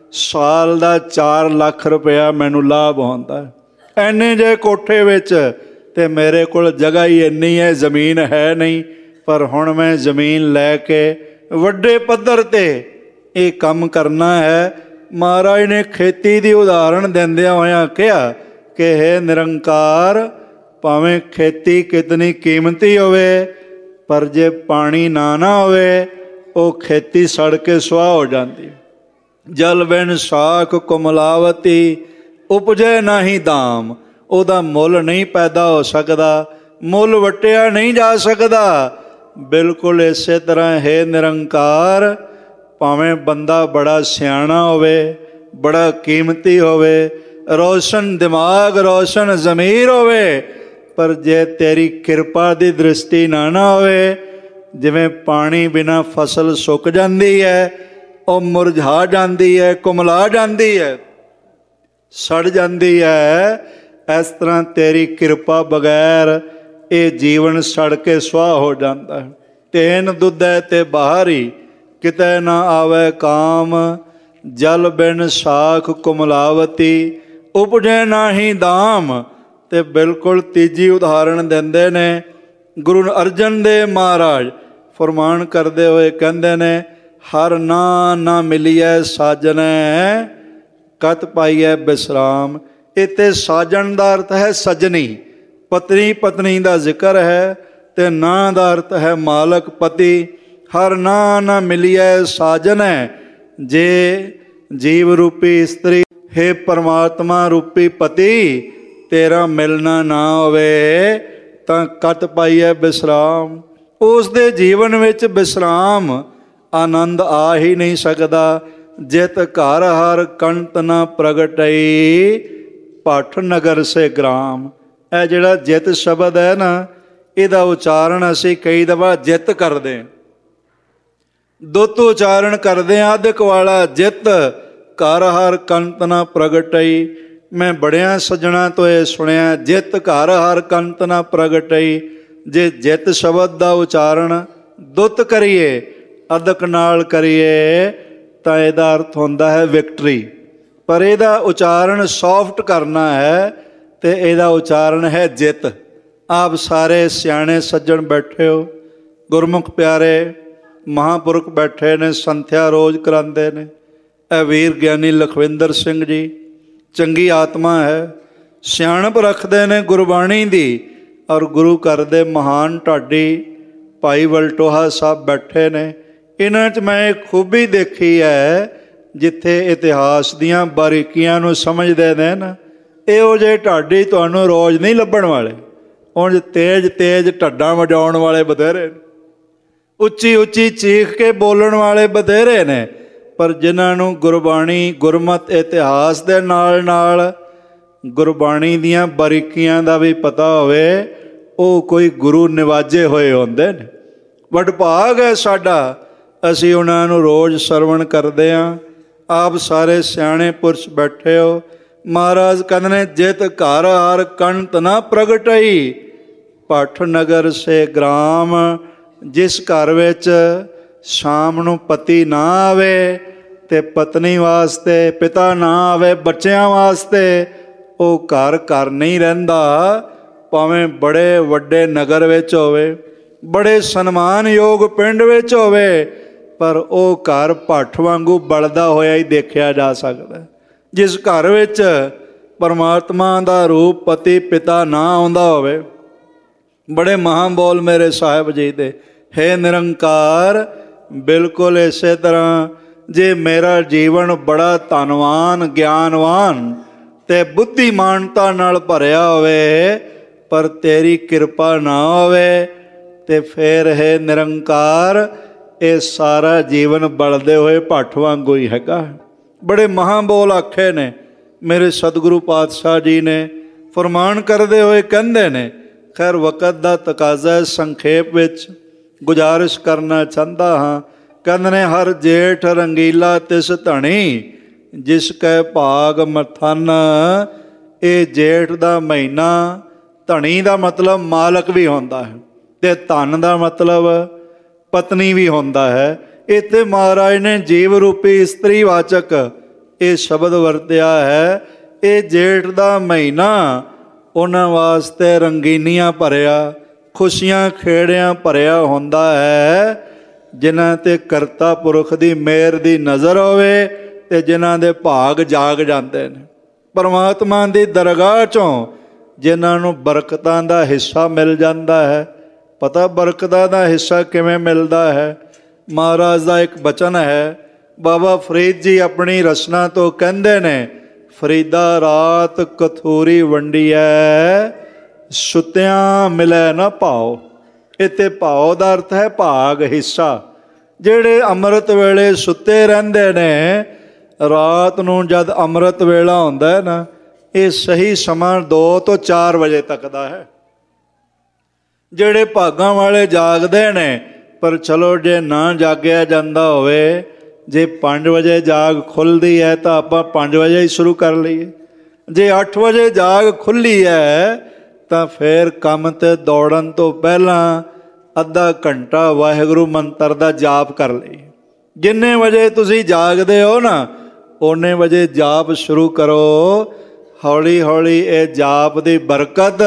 ਸਾਲ ਦਾ 4 ਲੱਖ ਰੁਪਇਆ ਮੈਨੂੰ ਲਾਭ ਹੁੰਦਾ। ਐਨੇ ਜੇ ਕੋਠੇ ਵਿੱਚ ਤੇ ਮੇਰੇ ਕੋਲ ਜਗ੍ਹਾ ਹੀ ਇੰਨੀ ਹੈ, ਜ਼ਮੀਨ ਹੈ ਨਹੀਂ। ਪਰ ਹੁਣ ਮੈਂ ਜ਼ਮੀਨ ਲੈ ਕੇ ਵੱਡੇ ਪੱਧਰ 'ਤੇ ਇਹ ਕੰਮ ਕਰਨਾ ਹੈ। ਮਹਾਰਾਜ ਨੇ ਖੇਤੀ ਦੀ ਉਦਾਹਰਣ ਦਿੰਦਿਆਂ ਹੋਇਆਂ ਕਿਹਾ ਕਿ ਹੇ ਨਿਰੰਕਾਰ, ਭਾਵੇਂ ਖੇਤੀ ਕਿਤਨੀ ਕੀਮਤੀ ਹੋਵੇ, ਪਰ ਜੇ ਪਾਣੀ ਨਾ ਹੋਵੇ ਉਹ ਖੇਤੀ ਸੜ ਕੇ ਸੁਆਹ ਹੋ ਜਾਂਦੀ। ਜਲ ਬਿਨ ਸਾਖ ਕੁਮਲਾਵਤੀ, ਉਪਜੈ ਨਾਹੀ ਦਾਮ। ਉਹਦਾ ਮੁੱਲ ਨਹੀਂ ਪੈਦਾ ਹੋ ਸਕਦਾ, ਮੁੱਲ ਵਟਿਆ ਨਹੀਂ ਜਾ ਸਕਦਾ। ਬਿਲਕੁਲ ਇਸੇ ਤਰ੍ਹਾਂ ਹੈ ਨਿਰੰਕਾਰ, ਭਾਵੇਂ ਬੰਦਾ ਬੜਾ ਸਿਆਣਾ ਹੋਵੇ, ਬੜਾ ਕੀਮਤੀ ਹੋਵੇ, ਰੋਸ਼ਨ ਦਿਮਾਗ, ਰੋਸ਼ਨ ਜ਼ਮੀਰ ਹੋਵੇ, ਪਰ ਜੇ ਤੇਰੀ ਕਿਰਪਾ ਦੀ ਦ੍ਰਿਸ਼ਟੀ ਨਾ ਹੋਵੇ, ਜਿਵੇਂ ਪਾਣੀ ਬਿਨਾਂ ਫਸਲ ਸੁੱਕ ਜਾਂਦੀ ਹੈ, ਉਹ ਮੁਰਝਾ ਜਾਂਦੀ ਹੈ, ਕੁਮਲਾ ਜਾਂਦੀ ਹੈ, ਸੜ ਜਾਂਦੀ ਹੈ, ਇਸ ਤਰ੍ਹਾਂ ਤੇਰੀ ਕਿਰਪਾ ਬਗੈਰ ਇਹ ਜੀਵਨ ਸੜ ਕੇ ਸੁਆਹ ਹੋ ਜਾਂਦਾ ਹੈ। ਤੇਨ ਦੁੱਧੈ ਤੇ ਬਾਹਰੀ, ਕਿਤੇ ਨਾ ਆਵੇ ਕਾਮ। ਜਲ ਬਿਨ ਸਾਖ ਕੁਮਲਾਵਤੀ, ਉਪਜੈ ਨਾਹੀ ਦਾਮ। ਤੇ ਬਿਲਕੁਲ ਤੀਜੀ ਉਦਾਹਰਣ ਦਿੰਦੇ ਨੇ ਗੁਰੂ ਅਰਜਨ ਦੇਵ ਮਹਾਰਾਜ। ਫਰਮਾਨ ਕਰਦੇ ਹੋਏ ਕਹਿੰਦੇ ਨੇ, ਹਰ ਨਾ ਮਿਲੀਐ ਸਾਜਨੈ, ਕਤ ਪਾਈਐ ਬਿਸਰਾਮ। ਇੱਥੇ ਸਾਜਣ ਦਾ ਅਰਥ ਹੈ ਸਜਣੀ, ਪਤਨੀ ਪਤਨੀ ਦਾ ਜ਼ਿਕਰ ਹੈ, ਤੇ ਨਾਂ ਦਾ ਅਰਥ ਹੈ ਮਾਲਕ ਪਤੀ। ਹਰ ਨਾ ਮਿਲੀਐ ਸਾਜਨੈ, ਜੇ ਜੀਵ ਰੂਪੀ ਇਸਤਰੀ ਹੇ ਪਰਮਾਤਮਾ ਰੂਪੀ ਪਤੀ ਤੇਰਾ ਮਿਲਣਾ ਨਾ ਹੋਵੇ ਤਾਂ ਕਤ ਪਾਈਐ ਬਿਸਰਾਮ। ਉਸ ਦੇ ਜੀਵਨ ਵਿੱਚ ਵਿਸਰਾਮ ਆਨੰਦ ਆ ਹੀ ਨਹੀਂ ਸਕਦਾ। ਜਿਤ ਘਰ ਹਰ ਕੰਤ ਨਾ ਪ੍ਰਗਟਈ, ਭੱਠ ਨਗਰ ਸੇ ਗ੍ਰਾਮ। ਇਹ ਜਿਹੜਾ ਜਿਤ ਸ਼ਬਦ ਹੈ ਨਾ, ਇਹਦਾ ਉਚਾਰਨ ਅਸੀਂ ਕਈ ਦਫਾ ਜਿੱਤ ਕਰਦੇ, ਦੁੱਤ ਉਚਾਰਨ ਕਰਦੇ ਹਾਂ ਅਧਿਕ ਵਾਲਾ। ਜਿੱਤ ਘਰ ਹਰ ਕੰਤ ਨਾ ਪ੍ਰਗਟਈ। ਮੈਂ ਬੜਿਆਂ ਸੱਜਣਾ ਤੋਂ ਇਹ ਸੁਣਿਆ, ਜਿੱਤ ਘਰ ਹਰ ਕੰਤ ਨਾ ਪ੍ਰਗਟਈ। ਜੇ ਜਿੱਤ ਸ਼ਬਦ ਦਾ ਉਚਾਰਨ ਦੁੱਤ ਕਰੀਏ, ਅਧਿਕ ਨਾਲ ਕਰੀਏ, ਤਾਂ ਇਹਦਾ ਅਰਥ ਹੁੰਦਾ ਹੈ ਵਿਕਟਰੀ। ਪਰ ਇਹਦਾ ਉਚਾਰਨ ਸੌਫਟ ਕਰਨਾ ਹੈ ਤੇ ਇਹਦਾ ਉਚਾਰਨ ਹੈ ਜਿੱਤ। ਆਪ ਸਾਰੇ ਸਿਆਣੇ ਸੱਜਣ ਬੈਠੇ ਹੋ, ਗੁਰਮੁਖ ਪਿਆਰੇ ਮਹਾਂਪੁਰਖ ਬੈਠੇ ਨੇ, ਸੰਥਿਆ ਰੋਜ਼ ਕਰਾਉਂਦੇ ਨੇ। ਇਹ ਵੀਰ ਗਿਆਨੀ ਲਖਵਿੰਦਰ ਸਿੰਘ ਜੀ ਚੰਗੀ ਆਤਮਾ ਹੈ, ਸਿਆਣਪ ਰੱਖਦੇ ਨੇ ਗੁਰਬਾਣੀ ਦੀ। ਔਰ ਗੁਰੂ ਘਰ ਦੇ ਮਹਾਨ ਢਾਡੀ ਭਾਈ ਵਲਟੋਹਾ ਸਾਹਿਬ ਬੈਠੇ ਨੇ। ਇਹਨਾਂ 'ਚ ਮੈਂ ਇੱਕ ਖੂਬੀ ਦੇਖੀ ਹੈ, ਜਿੱਥੇ ਇਤਿਹਾਸ ਦੀਆਂ ਬਾਰੀਕੀਆਂ ਨੂੰ ਸਮਝਦੇ ਨੇ ਨਾ, ਇਹੋ ਜਿਹੇ ਢਾਡੀ ਤੁਹਾਨੂੰ ਰੋਜ਼ ਨਹੀਂ ਲੱਭਣ ਵਾਲੇ। ਉਂਝ ਤੇਜ਼ ਤੇਜ਼ ਢੱਡਾਂ ਵਜਾਉਣ ਵਾਲੇ ਬਥੇਰੇ, ਉੱਚੀ ਉੱਚੀ ਚੀਖ ਕੇ ਬੋਲਣ ਵਾਲੇ ਬਥੇਰੇ ਨੇ, ਪਰ ਜਿਨ੍ਹਾਂ ਨੂੰ ਗੁਰਬਾਣੀ ਗੁਰਮਤਿ ਇਤਿਹਾਸ ਦੇ ਨਾਲ ਨਾਲ ਗੁਰਬਾਣੀ ਦੀਆਂ ਬਾਰੀਕੀਆਂ ਦਾ ਵੀ ਪਤਾ ਹੋਵੇ, ਉਹ ਕੋਈ ਗੁਰੂ ਨਿਵਾਜੇ ਹੋਏ ਹੁੰਦੇ ਨੇ। ਵਡਭਾਗ ਹੈ ਸਾਡਾ, ਅਸੀਂ ਉਹਨਾਂ ਨੂੰ ਰੋਜ਼ ਸਰਵਣ ਕਰਦੇ ਹਾਂ। ਆਪ ਸਾਰੇ ਸਿਆਣੇ ਪੁਰਸ਼ ਬੈਠੇ ਹੋ। ਮਹਾਰਾਜ ਕਹਿੰਦੇ ਨੇ, ਜਿਤ ਘਰ ਹਰ ਕੰਤ ਨਾ ਪ੍ਰਗਟਈ, ਭੱਠ ਨਗਰ ਸੇ ਗ੍ਰਾਮ। ਜਿਸ ਘਰ ਵਿੱਚ ਸ਼ਾਮ ਨੂੰ ਪਤੀ ਨਾ ਆਵੇ ਤੇ ਪਤਨੀ ਵਾਸਤੇ, ਪਿਤਾ ਨਾ ਆਵੇ ਬੱਚਿਆਂ ਵਾਸਤੇ, ਉਹ ਘਰ ਘਰ ਨਹੀਂ ਰਹਿੰਦਾ। ਭਾਵੇਂ ਬੜੇ ਵੱਡੇ ਨਗਰ ਵਿੱਚ ਹੋਵੇ, ਬੜੇ ਸਨਮਾਨਯੋਗ ਪਿੰਡ ਵਿੱਚ ਹੋਵੇ, ਪਰ ਉਹ ਘਰ ਭੱਠ ਵਾਂਗੂ ਬਲਦਾ ਹੋਇਆ ਹੀ ਦੇਖਿਆ ਜਾ ਸਕਦਾ। ਜਿਸ ਘਰ ਵਿੱਚ ਪਰਮਾਤਮਾ ਦਾ ਰੂਪ ਪਤੀ ਪਿਤਾ ਨਾ ਆਉਂਦਾ ਹੋਵੇ। ਬੜੇ ਮਹਾਂਬੋਲ ਮੇਰੇ ਸਾਹਿਬ ਜੀ ਦੇ, ਹੇ ਨਿਰੰਕਾਰ, ਬਿਲਕੁਲ ਇਸੇ ਤਰ੍ਹਾਂ ਜੇ ਮੇਰਾ ਜੀਵਨ ਬੜਾ ਧਨਵਾਨ, ਗਿਆਨਵਾਨ ਤੇ ਬੁੱਧੀਮਾਨਤਾ ਨਾਲ ਭਰਿਆ ਹੋਵੇ, ਪਰ ਤੇਰੀ ਕਿਰਪਾ ਨਾ ਹੋਵੇ, ਤੇ ਫਿਰ ਹੈ ਨਿਰੰਕਾਰ, ਇਹ ਸਾਰਾ ਜੀਵਨ ਬਲਦੇ ਹੋਏ ਭੱਠ ਵਾਂਗੂ ਹੀ ਹੈਗਾ। ਬੜੇ ਮਹਾਂਬੋਲ ਆਖੇ ਨੇ ਮੇਰੇ ਸਤਿਗੁਰੂ ਪਾਤਸ਼ਾਹ ਜੀ ਨੇ। ਫਰਮਾਨ ਕਰਦੇ ਹੋਏ ਕਹਿੰਦੇ ਨੇ, ਖੈਰ ਵਕਤ ਦਾ ਤਕਾਜ਼ਾ, ਸੰਖੇਪ ਵਿੱਚ ਗੁਜ਼ਾਰਿਸ਼ ਕਰਨਾ ਚਾਹੁੰਦਾ ਹਾਂ। ਕਹਿੰਦੇ ਨੇ, ਹਰ ਜੇਠ ਰੰਗੀਲਾ ਤਿਸ ਧਣੀ, ਜਿਸ ਕੈ ਭਾਗ ਮਥਨ। ਇਹ ਜੇਠ ਦਾ ਮਹੀਨਾ, ਧਣੀ ਦਾ ਮਤਲਬ ਮਾਲਕ ਵੀ ਹੁੰਦਾ ਹੈ, ਤੇ ਧਨ ਦਾ ਮਤਲਬ ਪਤਨੀ ਵੀ ਹੁੰਦਾ ਹੈ। ਇੱਥੇ ਮਹਾਰਾਜ ਨੇ ਜੀਵ ਰੂਪੀ ਇਸਤਰੀ ਵਾਚਕ ਇਹ ਸ਼ਬਦ ਵਰਤਿਆ ਹੈ। ਇਹ ਜੇਠ ਦਾ ਮਹੀਨਾ ਉਹਨਾਂ ਵਾਸਤੇ ਰੰਗੀਨੀਆਂ ਭਰਿਆ, ਖੁਸ਼ੀਆਂ ਖੇੜਿਆਂ ਭਰਿਆ ਹੁੰਦਾ ਹੈ, ਜਿਨ੍ਹਾਂ 'ਤੇ ਕਰਤਾ ਪੁਰਖ ਦੀ ਮਿਹਰ ਦੀ ਨਜ਼ਰ ਹੋਵੇ ਅਤੇ ਜਿਨ੍ਹਾਂ ਦੇ ਭਾਗ ਜਾਗ ਜਾਂਦੇ ਨੇ ਪਰਮਾਤਮਾ ਦੀ ਦਰਗਾਹ 'ਚੋਂ, ਜਿਨ੍ਹਾਂ ਨੂੰ ਬਰਕਤਾਂ ਦਾ ਹਿੱਸਾ ਮਿਲ ਜਾਂਦਾ ਹੈ। ਪਤਾ ਬਰਕਤਾਂ ਦਾ ਹਿੱਸਾ ਕਿਵੇਂ ਮਿਲਦਾ ਹੈ? ਮਹਾਰਾਜ ਦਾ ਇੱਕ ਬਚਨ ਹੈ, ਬਾਬਾ ਫਰੀਦ ਜੀ ਆਪਣੀ ਰਚਨਾ ਤੋਂ ਕਹਿੰਦੇ ਨੇ, ਫਰੀਦਾ ਰਾਤ ਕਥੂਰੀ ਵੰਡੀਐ, ਸੁੱਤਿਆਂ ਮਿਲੈ ਨਾ ਭਾਓ। ਇੱਥੇ ਭਾਓ ਦਾ ਅਰਥ ਹੈ ਭਾਗ, ਹਿੱਸਾ। ਜਿਹੜੇ ਅੰਮ੍ਰਿਤ ਵੇਲੇ ਸੁੱਤੇ ਰਹਿੰਦੇ ਨੇ, ਰਾਤ ਨੂੰ ਜਦ ਅੰਮ੍ਰਿਤ ਵੇਲਾ ਹੁੰਦਾ ਹੈ ਨਾ, ਇਹ ਸਹੀ ਸਮਾਂ 2 ਤੋਂ 4 ਵਜੇ ਤੱਕ ਦਾ ਹੈ। ਜਿਹੜੇ ਭਾਗਾਂ ਵਾਲੇ ਜਾਗਦੇ ਨੇ, ਪਰ ਚਲੋ ਜੇ ਨਾ ਜਾਗਿਆ ਜਾਂਦਾ ਹੋਵੇ, ਜੇ 5 ਵਜੇ ਜਾਗ ਖੁੱਲ੍ਹਦੀ ਹੈ ਤਾਂ ਆਪਾਂ 5 ਵਜੇ ਹੀ ਸ਼ੁਰੂ ਕਰ ਲਈਏ। ਜੇ 8 ਵਜੇ ਜਾਗ ਖੁੱਲ੍ਹੀ ਹੈ ਤਾਂ ਫਿਰ ਕੰਮ 'ਤੇ ਦੌੜਨ ਤੋਂ ਪਹਿਲਾਂ ਅੱਧਾ ਘੰਟਾ ਵਾਹਿਗੁਰੂ ਮੰਤਰ ਦਾ ਜਾਪ ਕਰ ਲਈਏ। ਜਿੰਨੇ ਵਜੇ ਤੁਸੀਂ ਜਾਗਦੇ ਹੋ ਨਾ, ਓਨੇ ਵਜੇ ਜਾਪ ਸ਼ੁਰੂ ਕਰੋ। ਹੌਲੀ ਹੌਲੀ ਇਹ ਜਾਪ ਦੀ ਬਰਕਤ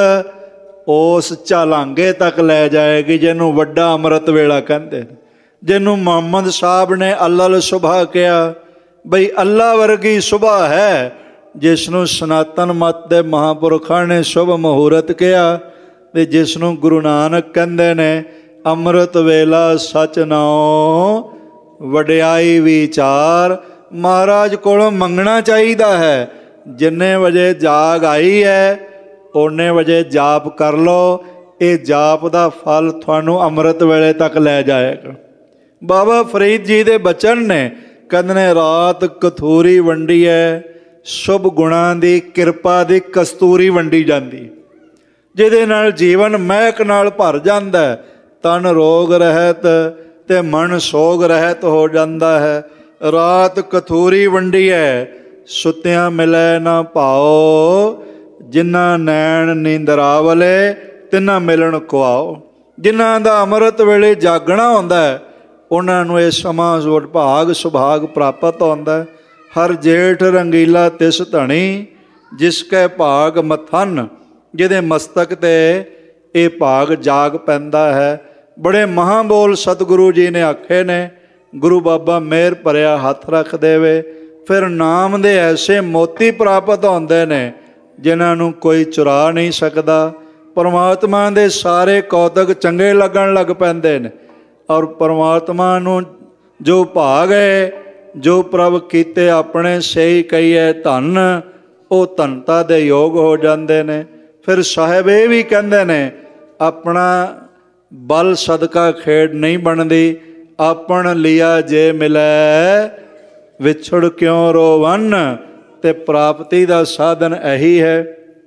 ਉਸ ਝਲਾਂਗੇ ਤੱਕ ਲੈ ਜਾਏਗੀ ਜਿਹਨੂੰ ਵੱਡਾ ਅੰਮ੍ਰਿਤ ਵੇਲਾ ਕਹਿੰਦੇ ਨੇ, ਜਿਹਨੂੰ ਮੁਹੰਮਦ ਸਾਹਿਬ ਨੇ ਅੱਲਲ ਸੁਬਹਾ ਕਿਹਾ। ਬਈ ਅੱਲਾ ਵਰਗੀ ਸੁਬਹਾ ਹੈ, ਜਿਸ ਨੂੰ ਸਨਾਤਨ ਮਤ ਦੇ ਮਹਾਂਪੁਰਖਾਂ ਨੇ ਸ਼ੁਭ ਮਹੂਰਤ ਕਿਹਾ, ਅਤੇ ਜਿਸ ਨੂੰ ਗੁਰੂ ਨਾਨਕ ਕਹਿੰਦੇ ਨੇ ਅੰਮ੍ਰਿਤ ਵੇਲਾ ਸਚ ਨਾਉ ਵਡਿਆਈ ਵਿਚਾਰ। ਮਹਾਰਾਜ ਕੋਲੋਂ ਮੰਗਣਾ ਚਾਹੀਦਾ ਹੈ, ਜਿੰਨੇ ਵਜੇ ਜਾਗ ਆਈ ਹੈ ਓਨੇ ਵਜੇ ਜਾਪ ਕਰ ਲਓ। ਇਹ ਜਾਪ ਦਾ ਫਲ ਤੁਹਾਨੂੰ ਅੰਮ੍ਰਿਤ ਵੇਲੇ ਤੱਕ ਲੈ ਜਾਏਗਾ। ਬਾਬਾ ਫਰੀਦ ਜੀ ਦੇ ਬਚਨ ਨੇ, ਕਹਿੰਦੇ ਨੇ, ਰਾਤ ਕਥੂਰੀ ਵੰਡੀ ਹੈ, ਸ਼ੁਭ ਗੁਣਾਂ ਦੀ ਕਿਰਪਾ ਦੀ ਕਸਤੂਰੀ ਵੰਡੀ ਜਾਂਦੀ, ਜਿਹਦੇ ਨਾਲ ਜੀਵਨ ਮਹਿਕ ਨਾਲ ਭਰ ਜਾਂਦਾ, ਤਨ ਰੋਗ ਰਹਿਤ ਤੇ ਮਨ ਸੋਗ ਰਹਿਤ ਹੋ ਜਾਂਦਾ ਹੈ। ਰਾਤ ਕਥੂਰੀ ਵੰਡੀ ਹੈ, ਸੁੱਤਿਆਂ ਮਿਲੈ ਨਾ ਭਾਓ, ਜਿਨ੍ਹਾਂ ਨੈਣ ਨੀਂਦਰਾਵਲੇ ਤਿੰਨਾਂ ਮਿਲਣ ਕੁਆਓ। ਜਿਨ੍ਹਾਂ ਦਾ ਅੰਮ੍ਰਿਤ ਵੇਲੇ ਜਾਗਣਾ ਹੁੰਦਾ, ਉਹਨਾਂ ਨੂੰ ਇਹ ਸਮਾਂ ਵਡਭਾਗ ਸੁਭਾਗ ਪ੍ਰਾਪਤ ਹੁੰਦਾ। ਹਰ ਜੇਠ ਰੰਗੀਲਾ ਤਿਸ ਧਣੀ, ਜਿਸ ਕੈ ਭਾਗ ਮਥਨ। ਜਿਹਦੇ ਮਸਤਕ 'ਤੇ ਇਹ ਭਾਗ ਜਾਗ ਪੈਂਦਾ ਹੈ। ਬੜੇ ਮਹਾਂਬੋਲ ਸਤਿਗੁਰੂ ਜੀ ਨੇ ਆਖੇ ਨੇ, ਗੁਰੂ ਬਾਬਾ ਮਿਹਰ ਭਰਿਆ ਹੱਥ ਰੱਖ ਦੇਵੇ, ਫਿਰ ਨਾਮ ਦੇ ਐਸੇ ਮੋਤੀ ਪ੍ਰਾਪਤ ਹੁੰਦੇ ਨੇ ਜਿਨ੍ਹਾਂ ਨੂੰ ਕੋਈ ਚੁਰਾ ਨਹੀਂ ਸਕਦਾ। ਪਰਮਾਤਮਾ ਦੇ ਸਾਰੇ ਕੌਤਕ ਚੰਗੇ ਲੱਗਣ ਲੱਗ ਪੈਂਦੇ ਨੇ, ਔਰ ਪਰਮਾਤਮਾ ਨੂੰ ਜੋ ਭਾਗ ਹੈ, ਜੋ ਪ੍ਰਭ ਕੀਤੇ ਆਪਣੇ ਸਹੀ ਕਹੀਏ ਧਨ, ਉਹ ਧਨਤਾ ਦੇ ਯੋਗ ਹੋ ਜਾਂਦੇ ਨੇ। ਫਿਰ ਸਾਹਿਬ ਇਹ ਵੀ ਕਹਿੰਦੇ ਨੇ, ਆਪਣਾ ਬਲ ਸਦਕਾ ਖੇਡ ਨਹੀਂ ਬਣਦੀ, ਆਪਣ ਲਿਆ ਜੇ ਮਿਲੈ ਵਿਛੜ ਕਿਉਂ ਰੋਵਨ। ਅਤੇ ਪ੍ਰਾਪਤੀ ਦਾ ਸਾਧਨ ਇਹੀ ਹੈ,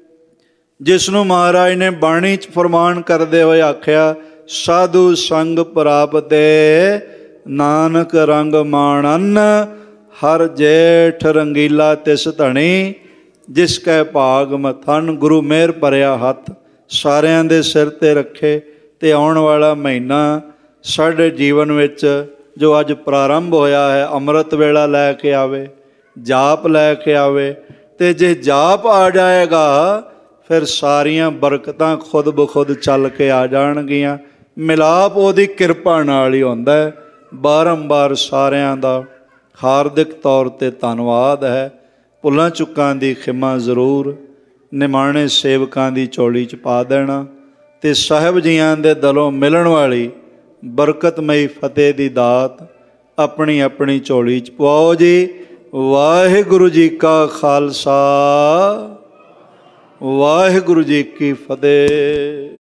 ਜਿਸ ਨੂੰ ਮਹਾਰਾਜ ਨੇ ਬਾਣੀ 'ਚ ਫਰਮਾਨ ਕਰਦੇ ਹੋਏ ਆਖਿਆ, ਸਾਧੂ ਸੰਗ ਪ੍ਰਾਪਤੇ ਨਾਨਕ ਰੰਗ ਮਾਣਨ, ਹਰ ਜੇਠ ਰੰਗੀਲਾ ਤਿਸ ਧਣੀ, ਜਿਸ ਕੈ ਭਾਗ ਮਥਨ। ਗੁਰੂ ਮਿਹਰ ਭਰਿਆ ਹੱਥ ਸਾਰਿਆਂ ਦੇ ਸਿਰ 'ਤੇ ਰੱਖੇ, ਅਤੇ ਆਉਣ ਵਾਲਾ ਮਹੀਨਾ ਸਾਡੇ ਜੀਵਨ ਵਿੱਚ ਜੋ ਅੱਜ ਪ੍ਰਾਰੰਭ ਹੋਇਆ ਹੈ, ਅੰਮ੍ਰਿਤ ਵੇਲਾ ਲੈ ਕੇ ਆਵੇ, ਜਾਪ ਲੈ ਕੇ ਆਵੇ। ਅਤੇ ਜੇ ਜਾਪ ਆ ਜਾਏਗਾ, ਫਿਰ ਸਾਰੀਆਂ ਬਰਕਤਾਂ ਖੁਦ ਬਖੁਦ ਚੱਲ ਕੇ ਆ ਜਾਣਗੀਆਂ। ਮਿਲਾਪ ਉਹਦੀ ਕਿਰਪਾ ਨਾਲ ਹੀ ਹੁੰਦਾ ਹੈ। ਬਾਰੰਬਾਰ ਸਾਰਿਆਂ ਦਾ ਹਾਰਦਿਕ ਤੌਰ 'ਤੇ ਧੰਨਵਾਦ ਹੈ। ਭੁੱਲਾਂ ਚੁੱਕਾਂ ਦੀ ਖਿਮਾ ਜ਼ਰੂਰ ਨਿਮਾਣੇ ਸੇਵਕਾਂ ਦੀ ਝੋਲੀ 'ਚ ਪਾ ਦੇਣਾ, ਅਤੇ ਸਾਹਿਬ ਜੀਆਂ ਦੇ ਦਿਲੋਂ ਮਿਲਣ ਵਾਲੀ ਬਰਕਤਮਈ ਫਤਿਹ ਦੀ ਦਾਤ ਆਪਣੀ ਆਪਣੀ ਝੋਲੀ 'ਚ ਪਵਾਓ ਜੀ। ਵਾਹਿਗੁਰੂ ਜੀ ਕਾ ਖਾਲਸਾ, ਵਾਹਿਗੁਰੂ ਜੀ ਕੀ ਫਤਿਹ।